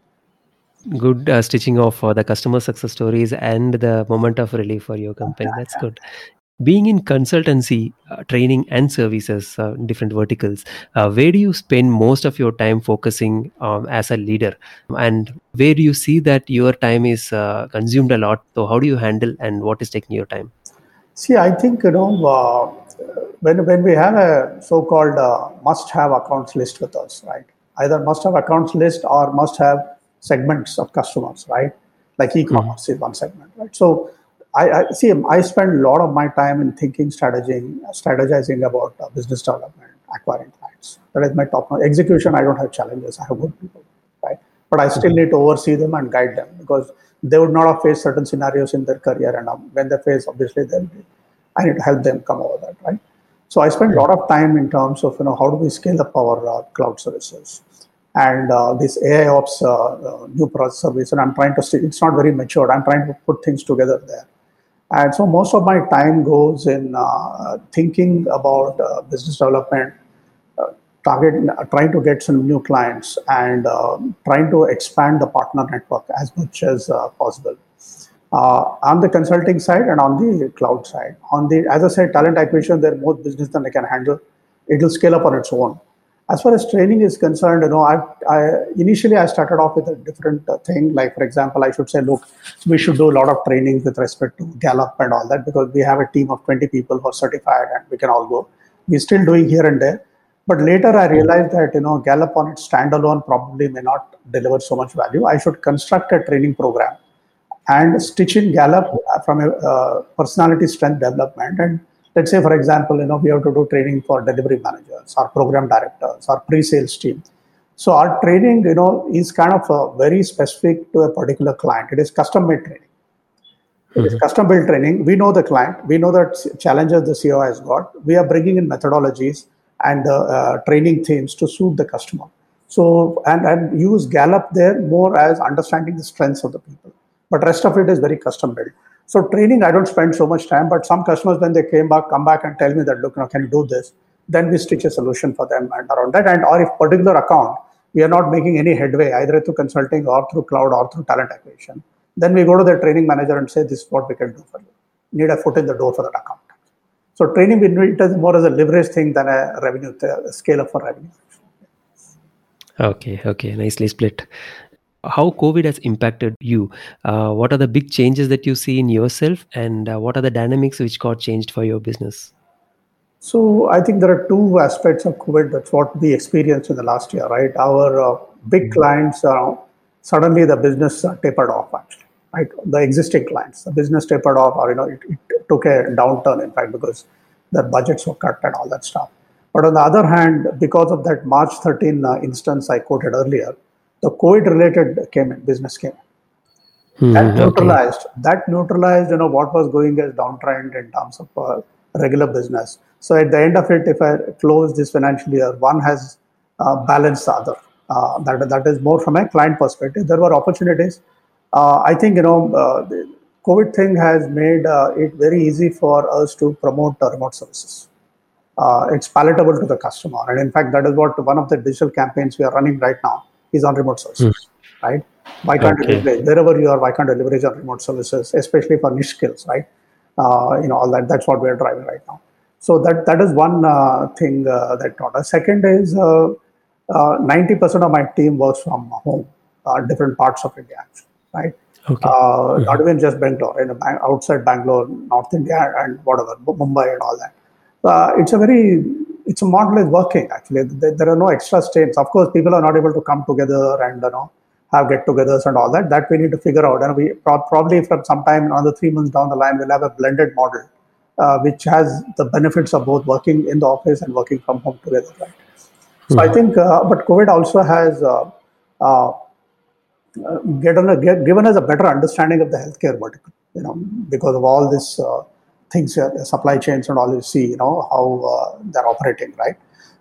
Good uh, stitching of uh, the customer success stories and the moment of relief for your company. That's good. Being in consultancy, uh, training, and services, uh, different verticals, uh, where do you spend most of your time focusing um, as a leader? And where do you see that your time is uh, consumed a lot? So, how do you handle and what is taking your time? See, I think you know uh, when when we have a so-called uh, must-have accounts list with us, right? Either must-have accounts list or must-have segments of customers, right? Like Mhm. e-commerce is one segment, right? So I, I see. I spend a lot of my time in thinking, strategizing, strategizing about uh, business development, acquiring clients. That is my top. Execution, I don't have challenges. I have good people, right? But I still Mhm. need to oversee them and guide them because they would not have faced certain scenarios in their career, and um, when they face, obviously, they'll be. I need to help them come over that, right? So I spend a lot of time in terms of you know how do we scale up our uh, cloud services and uh, this A I Ops uh, uh, new product service, and I'm trying to. See, it's not very matured. I'm trying to put things together there. And so most of my time goes in uh, thinking about uh, business development, uh, target, uh, trying to get some new clients, and uh, trying to expand the partner network as much as uh, possible. Uh, on the consulting side and on the cloud side. On the, as I said, talent acquisition, they're more business than I can handle. It will scale up on its own. As far as training is concerned, you know, I, I initially I started off with a different uh, thing. Like for example, I should say, look, we should do a lot of training with respect to Gallup and all that because we have a team of twenty people who are certified and we can all go. We're still doing here and there. But later I realized that you know Gallup on its standalone probably may not deliver so much value. I should construct a training program and stitch in Gallup from a uh, personality strength development. And let's say, for example, you know, we have to do training for delivery managers, or program directors, or pre-sales team. So our training, you know, is kind of uh, very specific to a particular client. It is custom-made training. It is Mhm. custom-built training. We know the client. We know that challenges the C E O has got. We are bringing in methodologies and uh, uh, training themes to suit the customer. So and and use Gallup there more as understanding the strengths of the people. But rest of it is very custom-built. So training, I don't spend so much time. But some customers, when they came back, come back and tell me that look, you know, can you do this? Then we stitch a solution for them and around that. And or if particular account we are not making any headway either through consulting or through cloud or through talent acquisition, then we go to the training manager and say, this is what we can do for you. Need a foot in the door for that account. So training, we need it more as a leverage thing than a revenue, a scale up for revenue. Okay, okay, nicely split. how COVID has impacted you. Uh, what are the big changes that you see in yourself, and uh, what are the dynamics which got changed for your business? So I think there are two aspects of COVID. That's what we experienced in the last year, right? Our uh, big clients, uh, suddenly the business uh, tapered off, actually, right? The existing clients, the business tapered off, or, you know, it, it took a downturn, in fact, because their budgets were cut and all that stuff. But on the other hand, because of that March thirteenth uh, instance I quoted earlier, the COVID related came in, business came in. That Hmm, okay. neutralized, that neutralized, you know, what was going as downtrend in terms of uh, regular business. So at the end of it, if I close this financial year, one has uh, balanced the other. Uh, that that is more from a client perspective. There were opportunities. Uh, I think, you know, uh, the COVID thing has made uh, it very easy for us to promote uh, remote services. Uh, it's palatable to the customer, and in fact, that is what one of the digital campaigns we are running right now is on remote Hmm, services, right? Why can't you okay. leverage wherever you are? Why can't you leverage on remote services, especially for niche skills, right? Uh, you know, all that. That's what we are driving right now. So that that is one uh, thing uh, that taught us. Second is uh, uh, ninety percent of my team works from home, uh, different parts of India, actually, right? Okay. Uh, Mhm. not even just Bangalore, in a, outside Bangalore, North India, and whatever, Mumbai, and all that. Uh, it's a very, it's a model is working, actually. There, there are no extra strains. Of course, people are not able to come together and, you know, have get-togethers and all that. That we need to figure out. And we pro- probably from sometime another three months down the line, we'll have a blended model, uh, which has the benefits of both working in the office and working from home together, right? So I Mhm. think, uh, but COVID also has uh, uh, given, a, given us a better understanding of the healthcare vertical, you know, because of all these uh, things, uh, the supply chains and all, you see, you know, how uh, they're operating, right?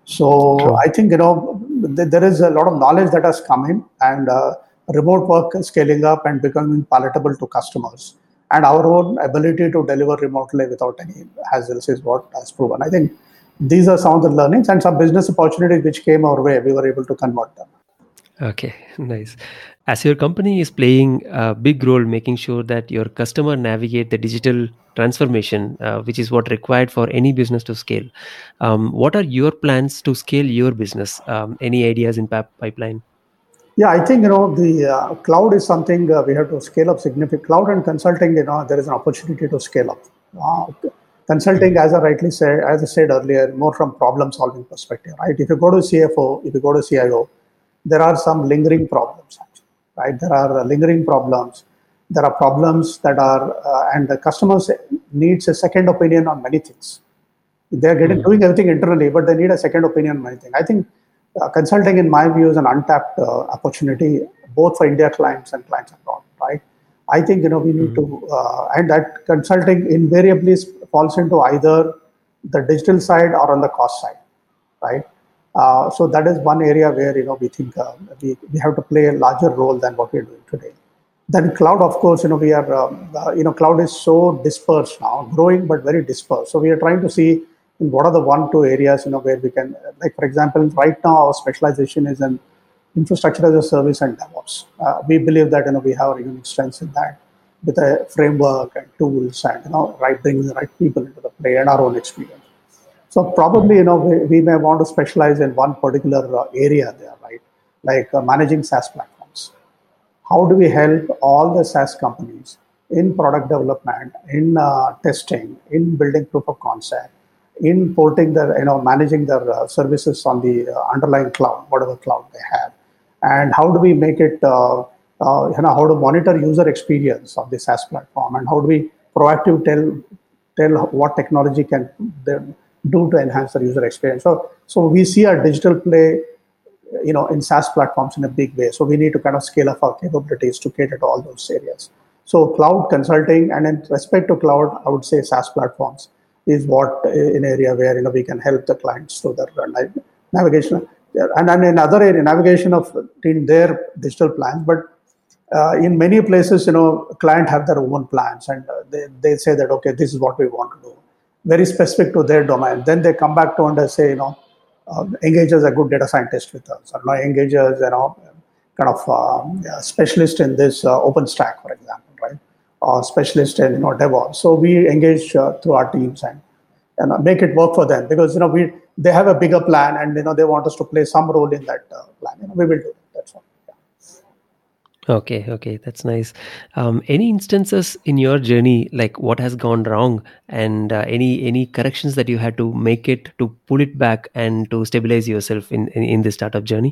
So True. I think, you know, th- there is a lot of knowledge that has come in, and uh, remote work is scaling up and becoming palatable to customers. And our own ability to deliver remotely without any hassles is what has proven. I think these are some of the learnings, and some business opportunities which came our way, we were able to convert them. Okay, nice. As your company is playing a big role making sure that your customer navigate the digital transformation, uh, which is what required for any business to scale. Um, what are your plans to scale your business? Um, any ideas in pip- pipeline? Yeah, I think, you know, the uh, cloud is something uh, we have to scale up significant. Cloud and consulting, you know, there is an opportunity to scale up. Uh, consulting, Mhm. as I rightly said, as I said earlier, more from problem solving perspective, right? If you go to C F O, if you go to C I O, there are some lingering problems, actually, right? There are uh, lingering problems. There are problems that are, uh, and the customers needs a second opinion on many things. They're getting Mhm. doing everything internally, but they need a second opinion on many things. I think uh, consulting, in my view, is an untapped uh, opportunity both for India clients and clients abroad. Right? I think, you know, we need Mhm. to, uh, and that consulting invariably falls into either the digital side or on the cost side, right? Uh, so that is one area where, you know, we think uh, we, we have to play a larger role than what we're doing today. Then cloud, of course, you know, we are, um, uh, you know, cloud is so dispersed now, growing but very dispersed. So we are trying to see in what are the one, two areas, you know, where we can, like, for example, right now our specialization is in infrastructure as a service and DevOps. Uh, we believe that, you know, we have a unique strengths in that with a framework and tools and, you know, right, bringing the right people into the play and our own experience. So probably, Mhm. you know, we, we may want to specialize in one particular uh, area there, right? Like uh, managing SaaS platforms. How do we help all the SaaS companies in product development, in uh, testing, in building proof of concept, in porting their, you know, managing their uh, services on the uh, underlying cloud, whatever cloud they have, and how do we make it, uh, uh, you know, how to monitor user experience of the SaaS platform, and how do we proactive tell tell what technology can do to enhance the user experience. So, so we see our digital play, you know, in SaaS platforms in a big way. So we need to kind of scale up our capabilities to cater to all those areas. So cloud consulting, and in respect to cloud, I would say SaaS platforms is what uh, an area where, you know, we can help the clients through their uh, navigation, and then in other area navigation of in their digital plans. But uh, in many places, you know, client have their own plans, and uh, they, they say that, okay, this is what we want to do, very specific to their domain. Then they come back to and say, you know, uh, engage as a good data scientist with us, or, you know, engage as, you know, kind of um, yeah, specialist in this uh, OpenStack, for example, right? Or specialist in, you know, DevOps. So we engage uh, through our teams and and uh, make it work for them, because, you know, we they have a bigger plan, and, you know, they want us to play some role in that uh, plan. You know, we will do that. That's all. Yeah. Okay, okay, that's nice. Um, any instances in your journey, like what has gone wrong, and uh, any any corrections that you had to make it to pull it back and to stabilize yourself in in, in the startup journey?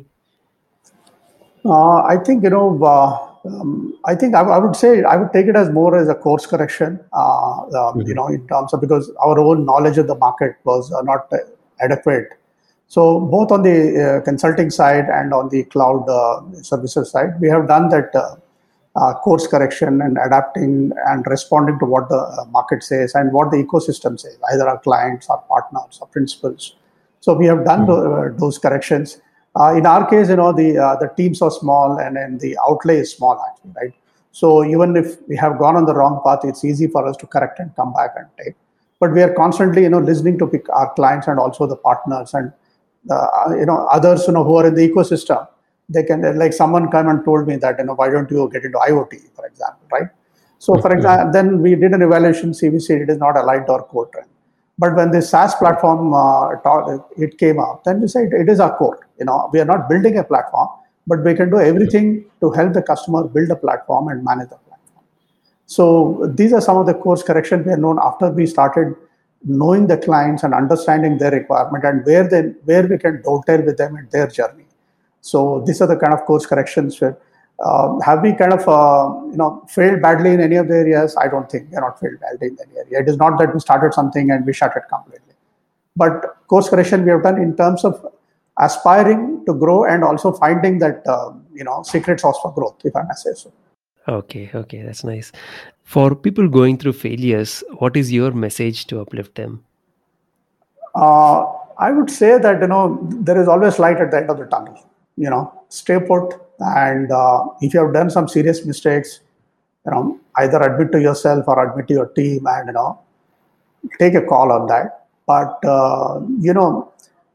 Uh, I think you know. Uh, um, I think I, I would say I would take it as more as a course correction. Uh, um, you Mhm. know, in terms of because our own knowledge of the market was uh, not uh, adequate. So both on the uh, consulting side and on the cloud uh, services side, we have done that uh, uh, course correction and adapting and responding to what the uh, market says and what the ecosystem says, either our clients, our partners, our principals. So we have done Mhm. uh, those corrections. Uh, in our case, you know, the uh, the teams are small and then the outlay is small actually, right? So even if we have gone on the wrong path, it's easy for us to correct and come back and take. But we are constantly, you know, listening to pick our clients and also the partners and uh, you know others, you know, who are in the ecosystem. They can like someone come and told me that you know why don't you get into IoT, for example, right? So for Mhm. example, then we did an evaluation. C V C it is not aligned to our core trend. But when the SaaS platform uh, taught, it came up, then we said it is our core. You know, we are not building a platform, but we can do everything to help the customer build a platform and manage the platform. So these are some of the course corrections we have known after we started knowing the clients and understanding their requirement and where they where we can dovetail with them in their journey. So these are the kind of course corrections where uh, have we kind of uh, you know failed badly in any of the areas? I don't think we are not failed badly in any area. It is not that we started something and we shut it completely. But course correction we have done in terms of aspiring to grow and also finding that uh, you know secret sauce for growth, if I may say so. Okay, okay, that's nice. For people going through failures, what is your message to uplift them? Uh, I would say that you know there is always light at the end of the tunnel. You know, stay put, and uh, if you have done some serious mistakes, you know, either admit to yourself or admit to your team, and you know, take a call on that. But uh, you know,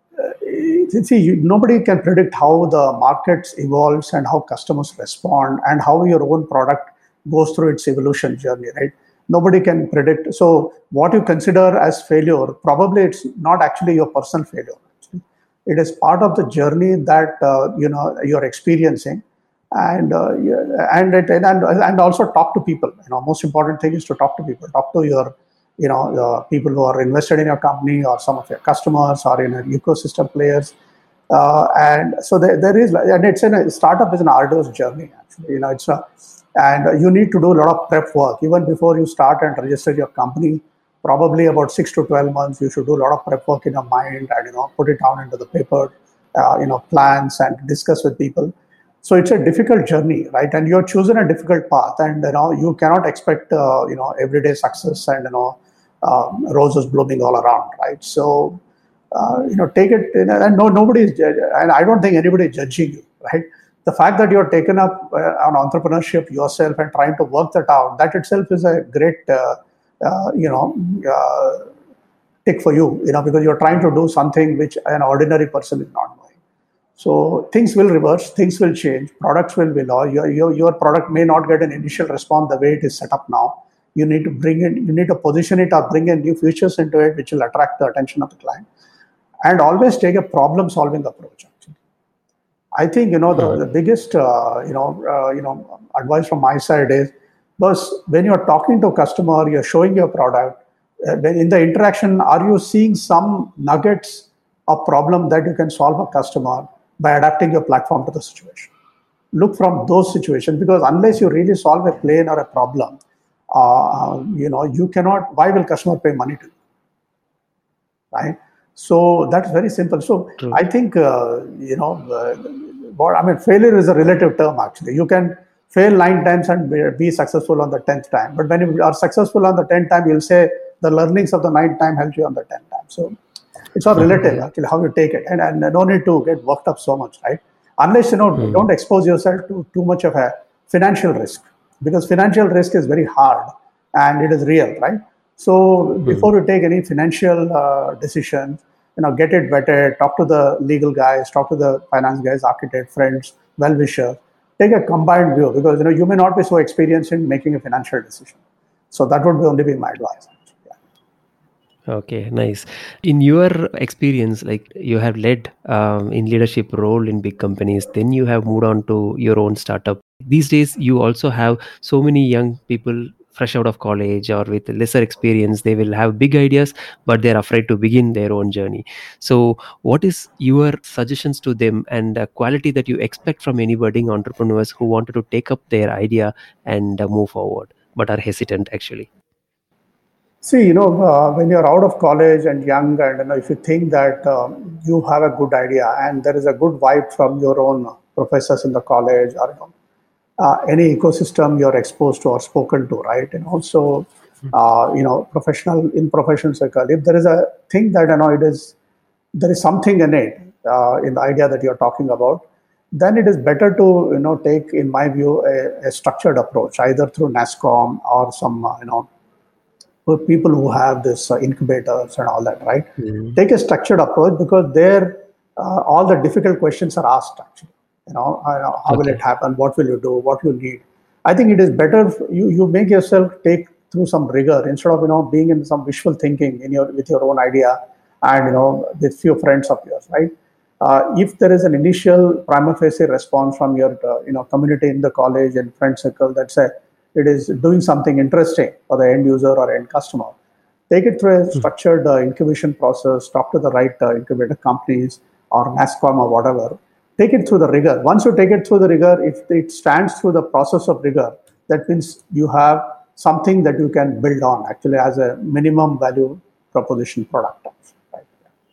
uh, see, you, nobody can predict how the markets evolves and how customers respond and how your own product goes through its evolution journey, right? Nobody can predict. So, what you consider as failure, probably it's not actually your personal failure. It is part of the journey that uh, you know you're experiencing, and uh, and it, and and also talk to people. You know, most important thing is to talk to people. Talk to your you know the people who are invested in your company or some of your customers or in your ecosystem players. Uh, and so there, there is, and it's in a startup is an arduous journey actually. You know, it's a, and you need to do a lot of prep work even before you start and register your company. Probably about six to twelve months, you should do a lot of prep work in your mind and you know put it down into the paper, uh, you know, plans and discuss with people. So it's a difficult journey, right? And you're choosing a difficult path, and you know you cannot expect uh, you know everyday success and you know um, roses blooming all around, right? So uh, you know take it, you know, and no nobody is, and I don't think anybody is judging you, right? The fact that you're taken up uh, on entrepreneurship yourself and trying to work that out, that itself is a great uh, uh, you know uh, tick for you, you know, because you're trying to do something which an ordinary person is not doing. So things will reverse, things will change, products will be low. Your, your, your product may not get an initial response the way it is set up now. You need to bring it, you need to position it or bring in new features into it, which will attract the attention of the client. And always take a problem solving approach. Actually. I think, you know, the, Mhm. the biggest, uh, you know, uh, you know, advice from my side is, because when you're talking to a customer, you're showing your product, uh, when in the interaction, are you seeing some nuggets of problem that you can solve a customer by adapting your platform to the situation? Look from those situations, because unless you really solve a pain or a problem, uh, you know, you cannot. Why will customer pay money to you, right? So that's very simple. So True. I think uh, you know, uh, what I mean, failure is a relative term. Actually, you can fail nine times and be, be successful on the tenth time. But when you are successful on the tenth time, you'll say the learnings of the ninth time helped you on the tenth time. So it's all relative, Yeah. actually, how you take it, and and no need to get worked up so much, right? Unless you know, Mhm. don't expose yourself to too much of a financial risk, because financial risk is very hard and it is real, right? So Mhm. before you take any financial uh, decision, you know, get it vetted, talk to the legal guys, talk to the finance guys, architect, friends, well wisher. Take a combined view, because you know you may not be so experienced in making a financial decision. So that would only be my advice. Yeah. Okay, nice. In your experience, like you have led um, in leadership role in big companies, then you have moved on to your own startup. These days, you also have so many young people fresh out of college or with lesser experience. They will have big ideas, but they're afraid to begin their own journey. So what is your suggestions to them, and a quality that you expect from any budding entrepreneurs who wanted to take up their idea and uh, move forward but are hesitant actually? See, you know, uh, when you're out of college and young, and you know, if you think that um, you have a good idea and there is a good vibe from your own professors in the college, or you know, uh, any ecosystem you're exposed to or spoken to, right? And also, uh, you know, professional in professional circle, if there is a thing that you know it is there is something in it, uh, in the idea that you're talking about, then it is better to you know take, in my view, a, a structured approach, either through NASCOM or some uh, you know for people who have this uh, incubators and all that, right? Mhm. Take a structured approach, because there uh, all the difficult questions are asked actually. You know, uh, how will Okay. it happen? What will you do? What you need? I think it is better f- you you make yourself take through some rigor, instead of you know being in some wishful thinking in your with your own idea, and you know with few friends of yours, right? Uh, if there is an initial prima facie response from your uh, you know community in the college and friend circle that say it is doing something interesting for the end user or end customer, take it through a Mhm. structured uh, incubation process, talk to the right uh, incubator companies or NASCOM or whatever. Take it through the rigor. Once you take it through the rigor, if it stands through the process of rigor, that means you have something that you can build on actually as a minimum value proposition product. Right?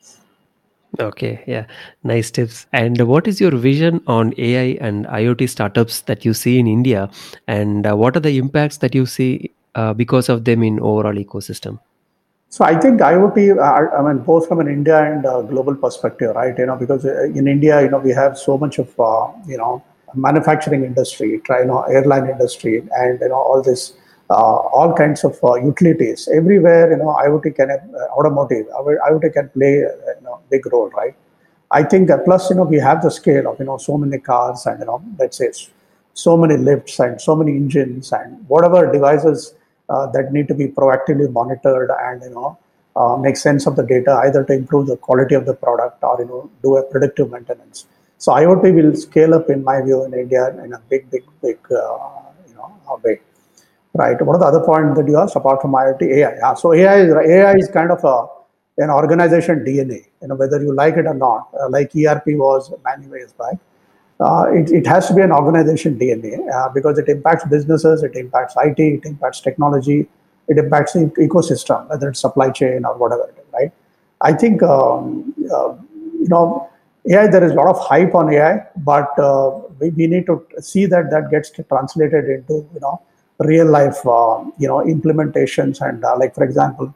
Okay, yeah, nice tips. And what is your vision on A I and IoT startups that you see in India, and uh, what are the impacts that you see uh, because of them in overall ecosystem? So I think IoT, uh, I mean, both from an India and uh, global perspective, right? You know, because uh, in India, you know, we have so much of, uh, you know, manufacturing industry, try, you know, airline industry, and you know, all this, uh, all kinds of uh, utilities everywhere. You know, IoT can, uh, automotive, IoT can play, uh, you know, big role, right? I think uh, plus, you know, we have the scale of, you know, so many cars and, you know, let's say so many lifts and so many engines and whatever devices uh, that need to be proactively monitored and, you know, uh, make sense of the data, either to improve the quality of the product or, you know, do a predictive maintenance. So IoT will scale up, in my view, in India in a big, big, big, uh, you know, way. Right. What are the other points that you asked apart from IoT? A I. Yeah. So A I is A I is kind of a an organization D N A. You know, whether you like it or not, uh, like E R P was many years back. Uh, it, it has to be an organization D N A uh, because it impacts businesses, it impacts I T, it impacts technology, it impacts the ecosystem, whether it's supply chain or whatever it is, right? I think, um, uh, you know, A I, there is a lot of hype on A I, but uh, we, we need to see that that gets translated into, you know, real life, uh, you know, implementations. And uh, like, for example,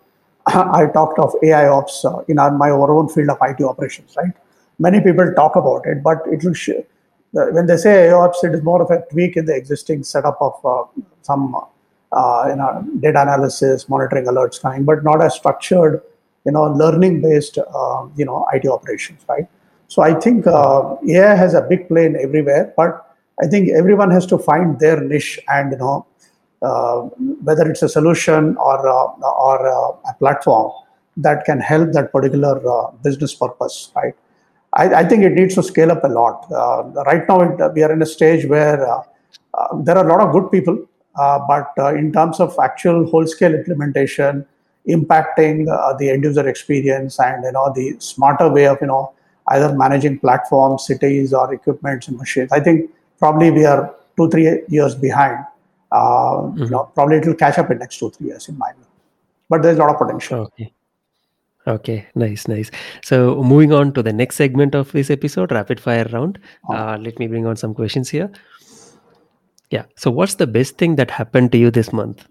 I talked of A I ops uh, in our, my own field of I T operations, right? Many people talk about it, but it will sh- when they say A I ops, it is more of a tweak in the existing setup of uh, some uh, you know data analysis, monitoring alerts kind, but not a structured, you know, learning based uh, you know I T operations, right? So I think uh, A I has a big play in everywhere, but I think everyone has to find their niche and you know uh, whether it's a solution or uh, or uh, a platform that can help that particular uh, business purpose, right? I, I think it needs to scale up a lot. Uh, right now, it, we are in a stage where uh, uh, there are a lot of good people, uh, but uh, in terms of actual whole-scale implementation, impacting uh, the end-user experience, and you know the smarter way of you know either managing platforms, cities, or equipments and machines, I think probably we are two, three years behind. Uh, you Mhm. know, probably it will catch up in next two, three years, in my view. But there's a lot of potential. Okay. Okay, nice, nice. So, moving on to the next segment of this episode, rapid fire round. Uh, Uh, let me bring on some questions here. Yeah. So, what's the best thing that happened to you this month?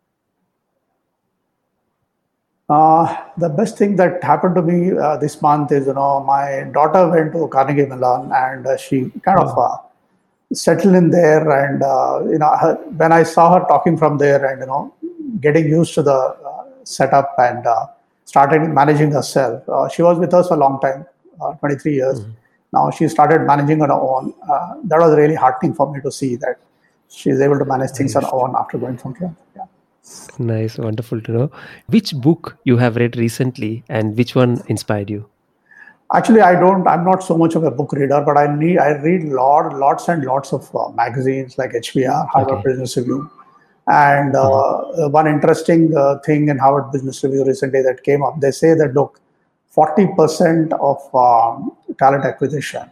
Uh, the best thing that happened to me uh, this month is, you know, my daughter went to Carnegie Mellon and uh, she kind of Oh, uh, settled in there. And, uh, you know, her, when I saw her talking from there and, you know, getting used to the uh, setup and uh, started managing herself, uh, she was with us for a long time, uh, twenty-three years. mhm. Now she started managing on her own. Uh, that was really heartening for me to see that she's able to manage things on her Nice, own after going from here. Yeah. nice, wonderful to know. Which book you have read recently, and which one inspired you? Actually, I don't. I'm not so much of a book reader, but I need. I read lot, lots and lots of uh, magazines like H B R, Harvard Okay. Business Review, and Mhm. uh, one interesting uh, thing in Harvard Business Review recently that came up. They say that look, forty percent of um, talent acquisition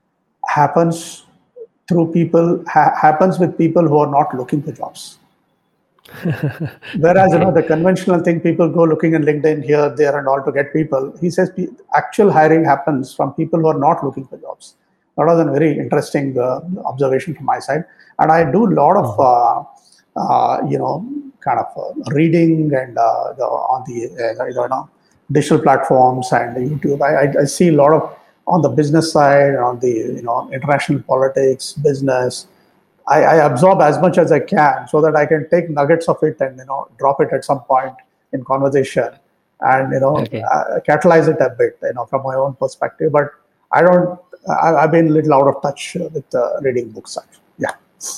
happens through people ha- happens with people who are not looking for jobs. Whereas, you know, Okay. the conventional thing, people go looking in LinkedIn here, there, and all to get people. He says pe- actual hiring happens from people who are not looking for jobs. That was a very interesting uh, observation from my side. And I do a lot of, Mhm. uh, uh, you know, kind of uh, reading and uh, the, on the uh, you know digital platforms and YouTube. I, I, I see a lot of on the business side, on the you know international politics, business. I, I absorb as much as I can so that I can take nuggets of it and you know drop it at some point in conversation and you know Okay. uh, catalyze it a bit you know from my own perspective. But I don't. I, I've been a little out of touch with uh, reading books. Actually, yeah,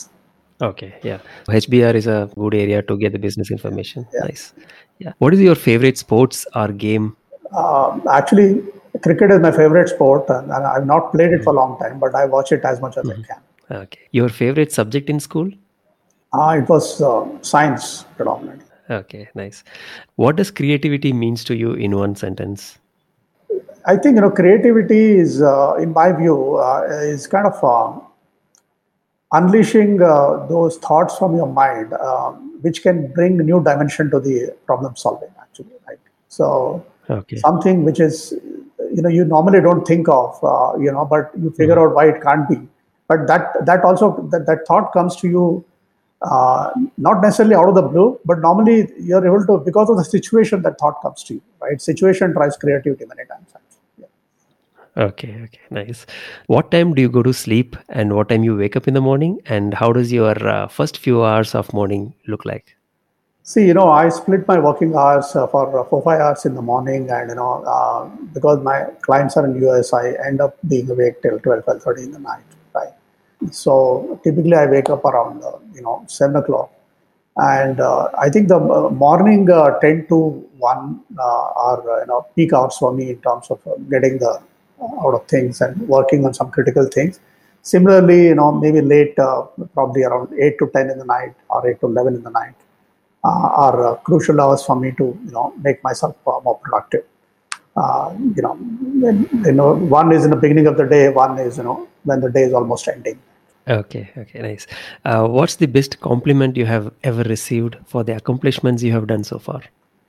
Okay. Yeah. H B R is a good area to get the business information. yeah. Nice. Yeah. What is your favorite sports or game? Um, actually, cricket is my favorite sport, and, and I've not played it for Mhm. a long time, but I watch it as much as I Mhm. can. Okay. Your favorite subject in school? Uh, it was uh, science predominantly. Okay. Nice. What does creativity means to you in one sentence? I think you know creativity is, uh, in my view, uh, is kind of uh, unleashing uh, those thoughts from your mind, um, which can bring new dimension to the problem solving. Actually, right? So Okay. something which is you know you normally don't think of, uh, you know, but you figure Mhm. out why it can't be. But that that also that, that thought comes to you uh, not necessarily out of the blue, but normally you're able to because of the situation that thought comes to you. Right? Situation drives creativity many times. Actually. Yeah. Okay, okay, nice. What time do you go to sleep and what time you wake up in the morning? And how does your uh, first few hours of morning look like? See, you know, I split my working hours uh, for uh, four five hours in the morning, and you know, uh, because my clients are in U S, I end up being awake till twelve, twelve thirty in the night, right? So typically, I wake up around uh, you know seven o'clock, and uh, I think the uh, morning uh, ten to one uh, are uh, you know peak hours for me in terms of uh, getting the uh, out of things and working on some critical things. Similarly, you know, maybe late, uh, probably around eight to ten in the night or eight to eleven in the night uh, are uh, crucial hours for me to you know make myself uh, more productive. Uh, you know, when, you know, one is in the beginning of the day, one is you know when the day is almost ending. Okay, okay, nice. Uh, what's the best compliment you have ever received for the accomplishments you have done so far?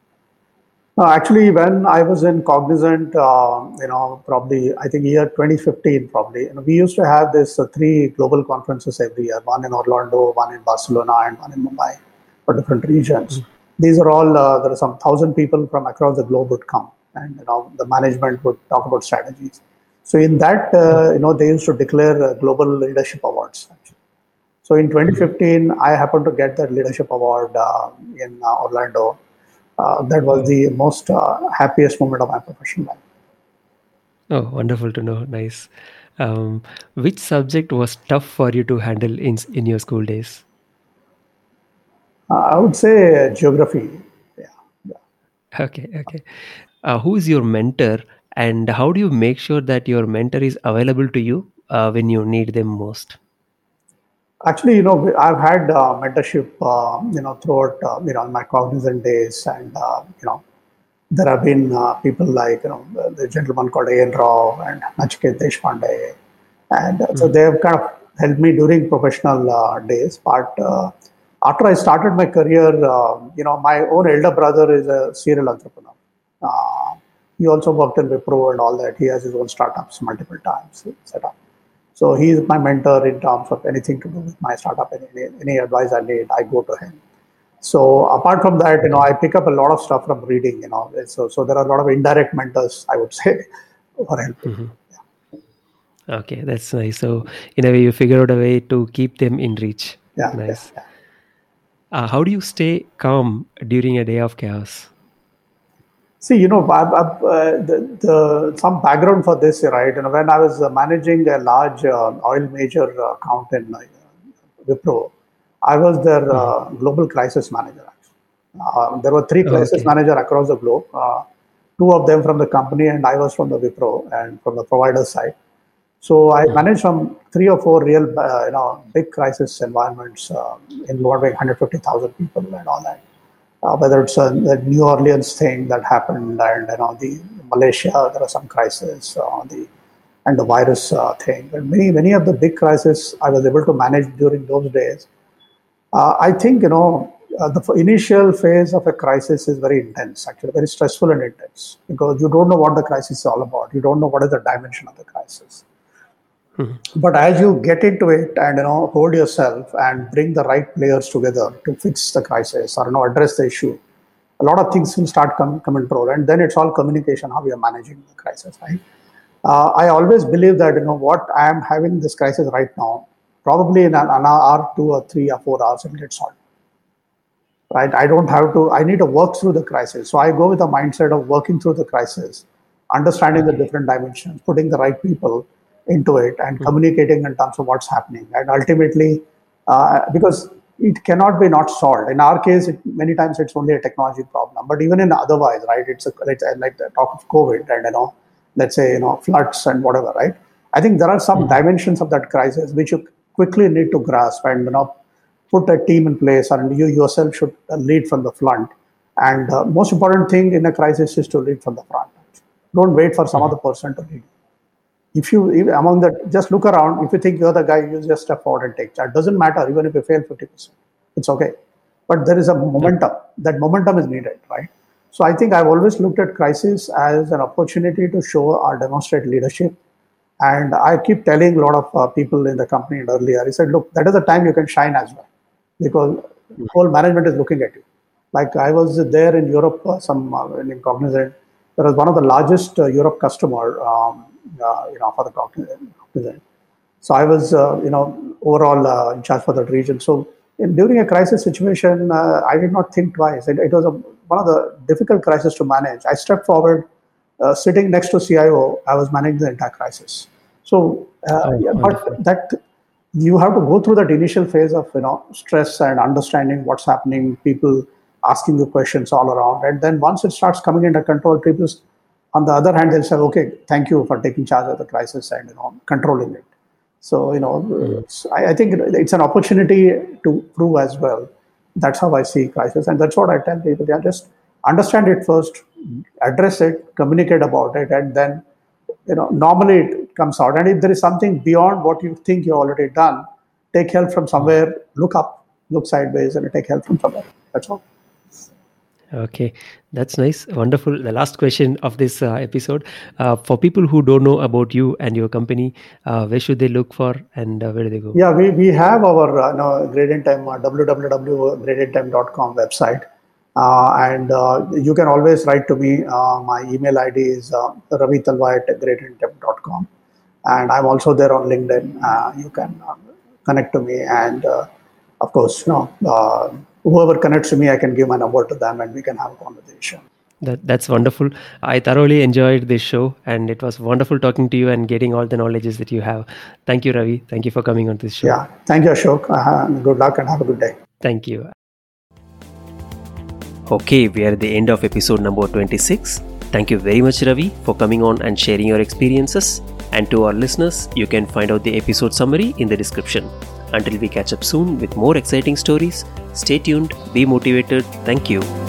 Uh, actually, when I was in Cognizant, uh, you know, probably I think year twenty fifteen, probably, you know, we used to have this uh, three global conferences every year: one in Orlando, one in Barcelona, and one in Mumbai, for different regions. Mm. These are all uh, there are some thousand people from across the globe would come, and you know, the management would talk about strategies. So in that, Oh. uh, you know, they used to declare uh, global leadership awards. Actually. So in Mhm. twenty fifteen, I happened to get that leadership award uh, in uh, Orlando. Uh, that was Oh, the most uh, happiest moment of my professional life. oh, wonderful to know. Nice. Um, which subject was tough for you to handle in in your school days? Uh, I would say geography. Yeah, yeah. Okay, okay. Uh, who is your mentor, and how do you make sure that your mentor is available to you uh, when you need them most? Actually, you know, I've had uh, mentorship, uh, you know, throughout, uh, you know, my cognizant days, and uh, you know, there have been uh, people like you know the gentleman called A N Rao and Nachiket Deshpande, and uh, so Mhm. they have kind of helped me during professional uh, days. But uh, after I started my career, uh, you know, my own elder brother is a serial entrepreneur. Uh, he also worked in Wipro and all that. He has his own startups multiple times set up. So he is my mentor in terms of anything to do with my startup. Any, any advice I need, I go to him. So apart from that, you know, Okay. I pick up a lot of stuff from reading. You know, so so there are a lot of indirect mentors, I would say, who are helping. Mhm. Okay, that's nice. So, in a way, you figure out a way to keep them in reach. Yeah, yeah, Nice. yeah. Uh, how do you stay calm during a day of chaos? See, you know, I, I, uh, the, the some background for this, right? You know, when I was uh, managing a large uh, oil major uh, account in uh, Wipro, I was their Mhm. uh, global crisis manager. Actually. Uh, there were three crisis Okay. managers across the globe. Uh, two of them from the company, and I was from the Wipro and from the provider side. So I managed some three or four real, uh, you know, big crisis environments uh, involving one hundred fifty thousand people and all that. Uh, whether it's a, the New Orleans thing that happened, and you know, the Malaysia, there was some crisis, uh, the and the virus uh, thing. And many many of the big crises I was able to manage during those days. Uh, I think you know uh, the initial phase of a crisis is very intense, actually very stressful and intense, because you don't know what the crisis is all about. You don't know what is the dimension of the crisis. Mm-hmm. But as you get into it and you know hold yourself and bring the right players together to fix the crisis or you know address the issue, a lot of things will start come come into role, and then it's all communication, how we are managing the crisis, right? Uh, I always believe that you know what I am having this crisis right now, probably in an, an hour, two or three or four hours, it will get solved. Right? I don't have to. I need to work through the crisis, so I go with a mindset of working through the crisis, understanding the different dimensions, putting the right people into it and communicating in terms of what's happening. And ultimately, uh, because it cannot be not solved. In our case, it, many times it's only a technology problem. But even in otherwise, right, it's a, like, like the talk of COVID and, you know, let's say, you know, floods and whatever, right? I think there are some mm-hmm. dimensions of that crisis which you quickly need to grasp and, you know, put a team in place, and you yourself should lead from the front. And uh, most important thing in a crisis is to lead from the front. Don't wait for some mm-hmm. other person to lead. If you, if among that, just look around. If you think you're the guy, you just step forward and take charge. Doesn't matter, even if you fail fifty percent. It's okay. But there is a momentum. That momentum is needed, right? So I think I've always looked at crisis as an opportunity to show or demonstrate leadership. And I keep telling a lot of uh, people in the company earlier, I said, look, that is the time you can shine as well. Because mm-hmm. whole management is looking at you. Like I was there in Europe, uh, some uh, in Cognizant. There was one of the largest uh, Europe customer, um, uh, you know, for the Cognizant. So I was, uh, you know, overall uh, in charge for that region. So in, during a crisis situation, uh, I did not think twice. It, it was a, one of the difficult crises to manage. I stepped forward, uh, sitting next to C I O. I was managing the entire crisis. So, uh, oh, yeah, but that. You have to go through that initial phase of you know stress and understanding what's happening, people asking you questions all around, and then once it starts coming under control, people on the other hand they'll say, okay, thank you for taking charge of the crisis and you know controlling it. So you know, mm-hmm. I, I think it's an opportunity to prove as well. That's how I see crisis, and that's what I tell people. Yeah, just understand it first, address it, communicate about it, and then you know normally it comes out. And if there is something beyond what you think you've already done, take help from somewhere, look up, look sideways, and take help from somewhere. That's all. Okay, that's nice. Wonderful. The last question of this uh, episode. Uh, for people who don't know about you and your company, uh, where should they look for and uh, where do they go? Yeah, we, we have our uh, no, Gradient Time, uh, w w w dot gradient time dot com website. Uh, and uh, you can always write to me. Uh, my email I D is uh, ravi talwai at gradient time dot com. And I'm also there on LinkedIn. Uh, you can uh, connect to me. And uh, of course, you know, uh, whoever connects to me, I can give my number to them and we can have a conversation. That That's wonderful. I thoroughly enjoyed this show and it was wonderful talking to you and getting all the knowledges that you have. Thank you, Ravi. Thank you for coming on this show. Yeah. Thank you, Ashok. Uh, good luck and have a good day. Thank you. Okay, we are at the end of episode number twenty-six. Thank you very much, Ravi, for coming on and sharing your experiences. And to our listeners, you can find out the episode summary in the description. Until we catch up soon with more exciting stories, stay tuned, be motivated. Thank you.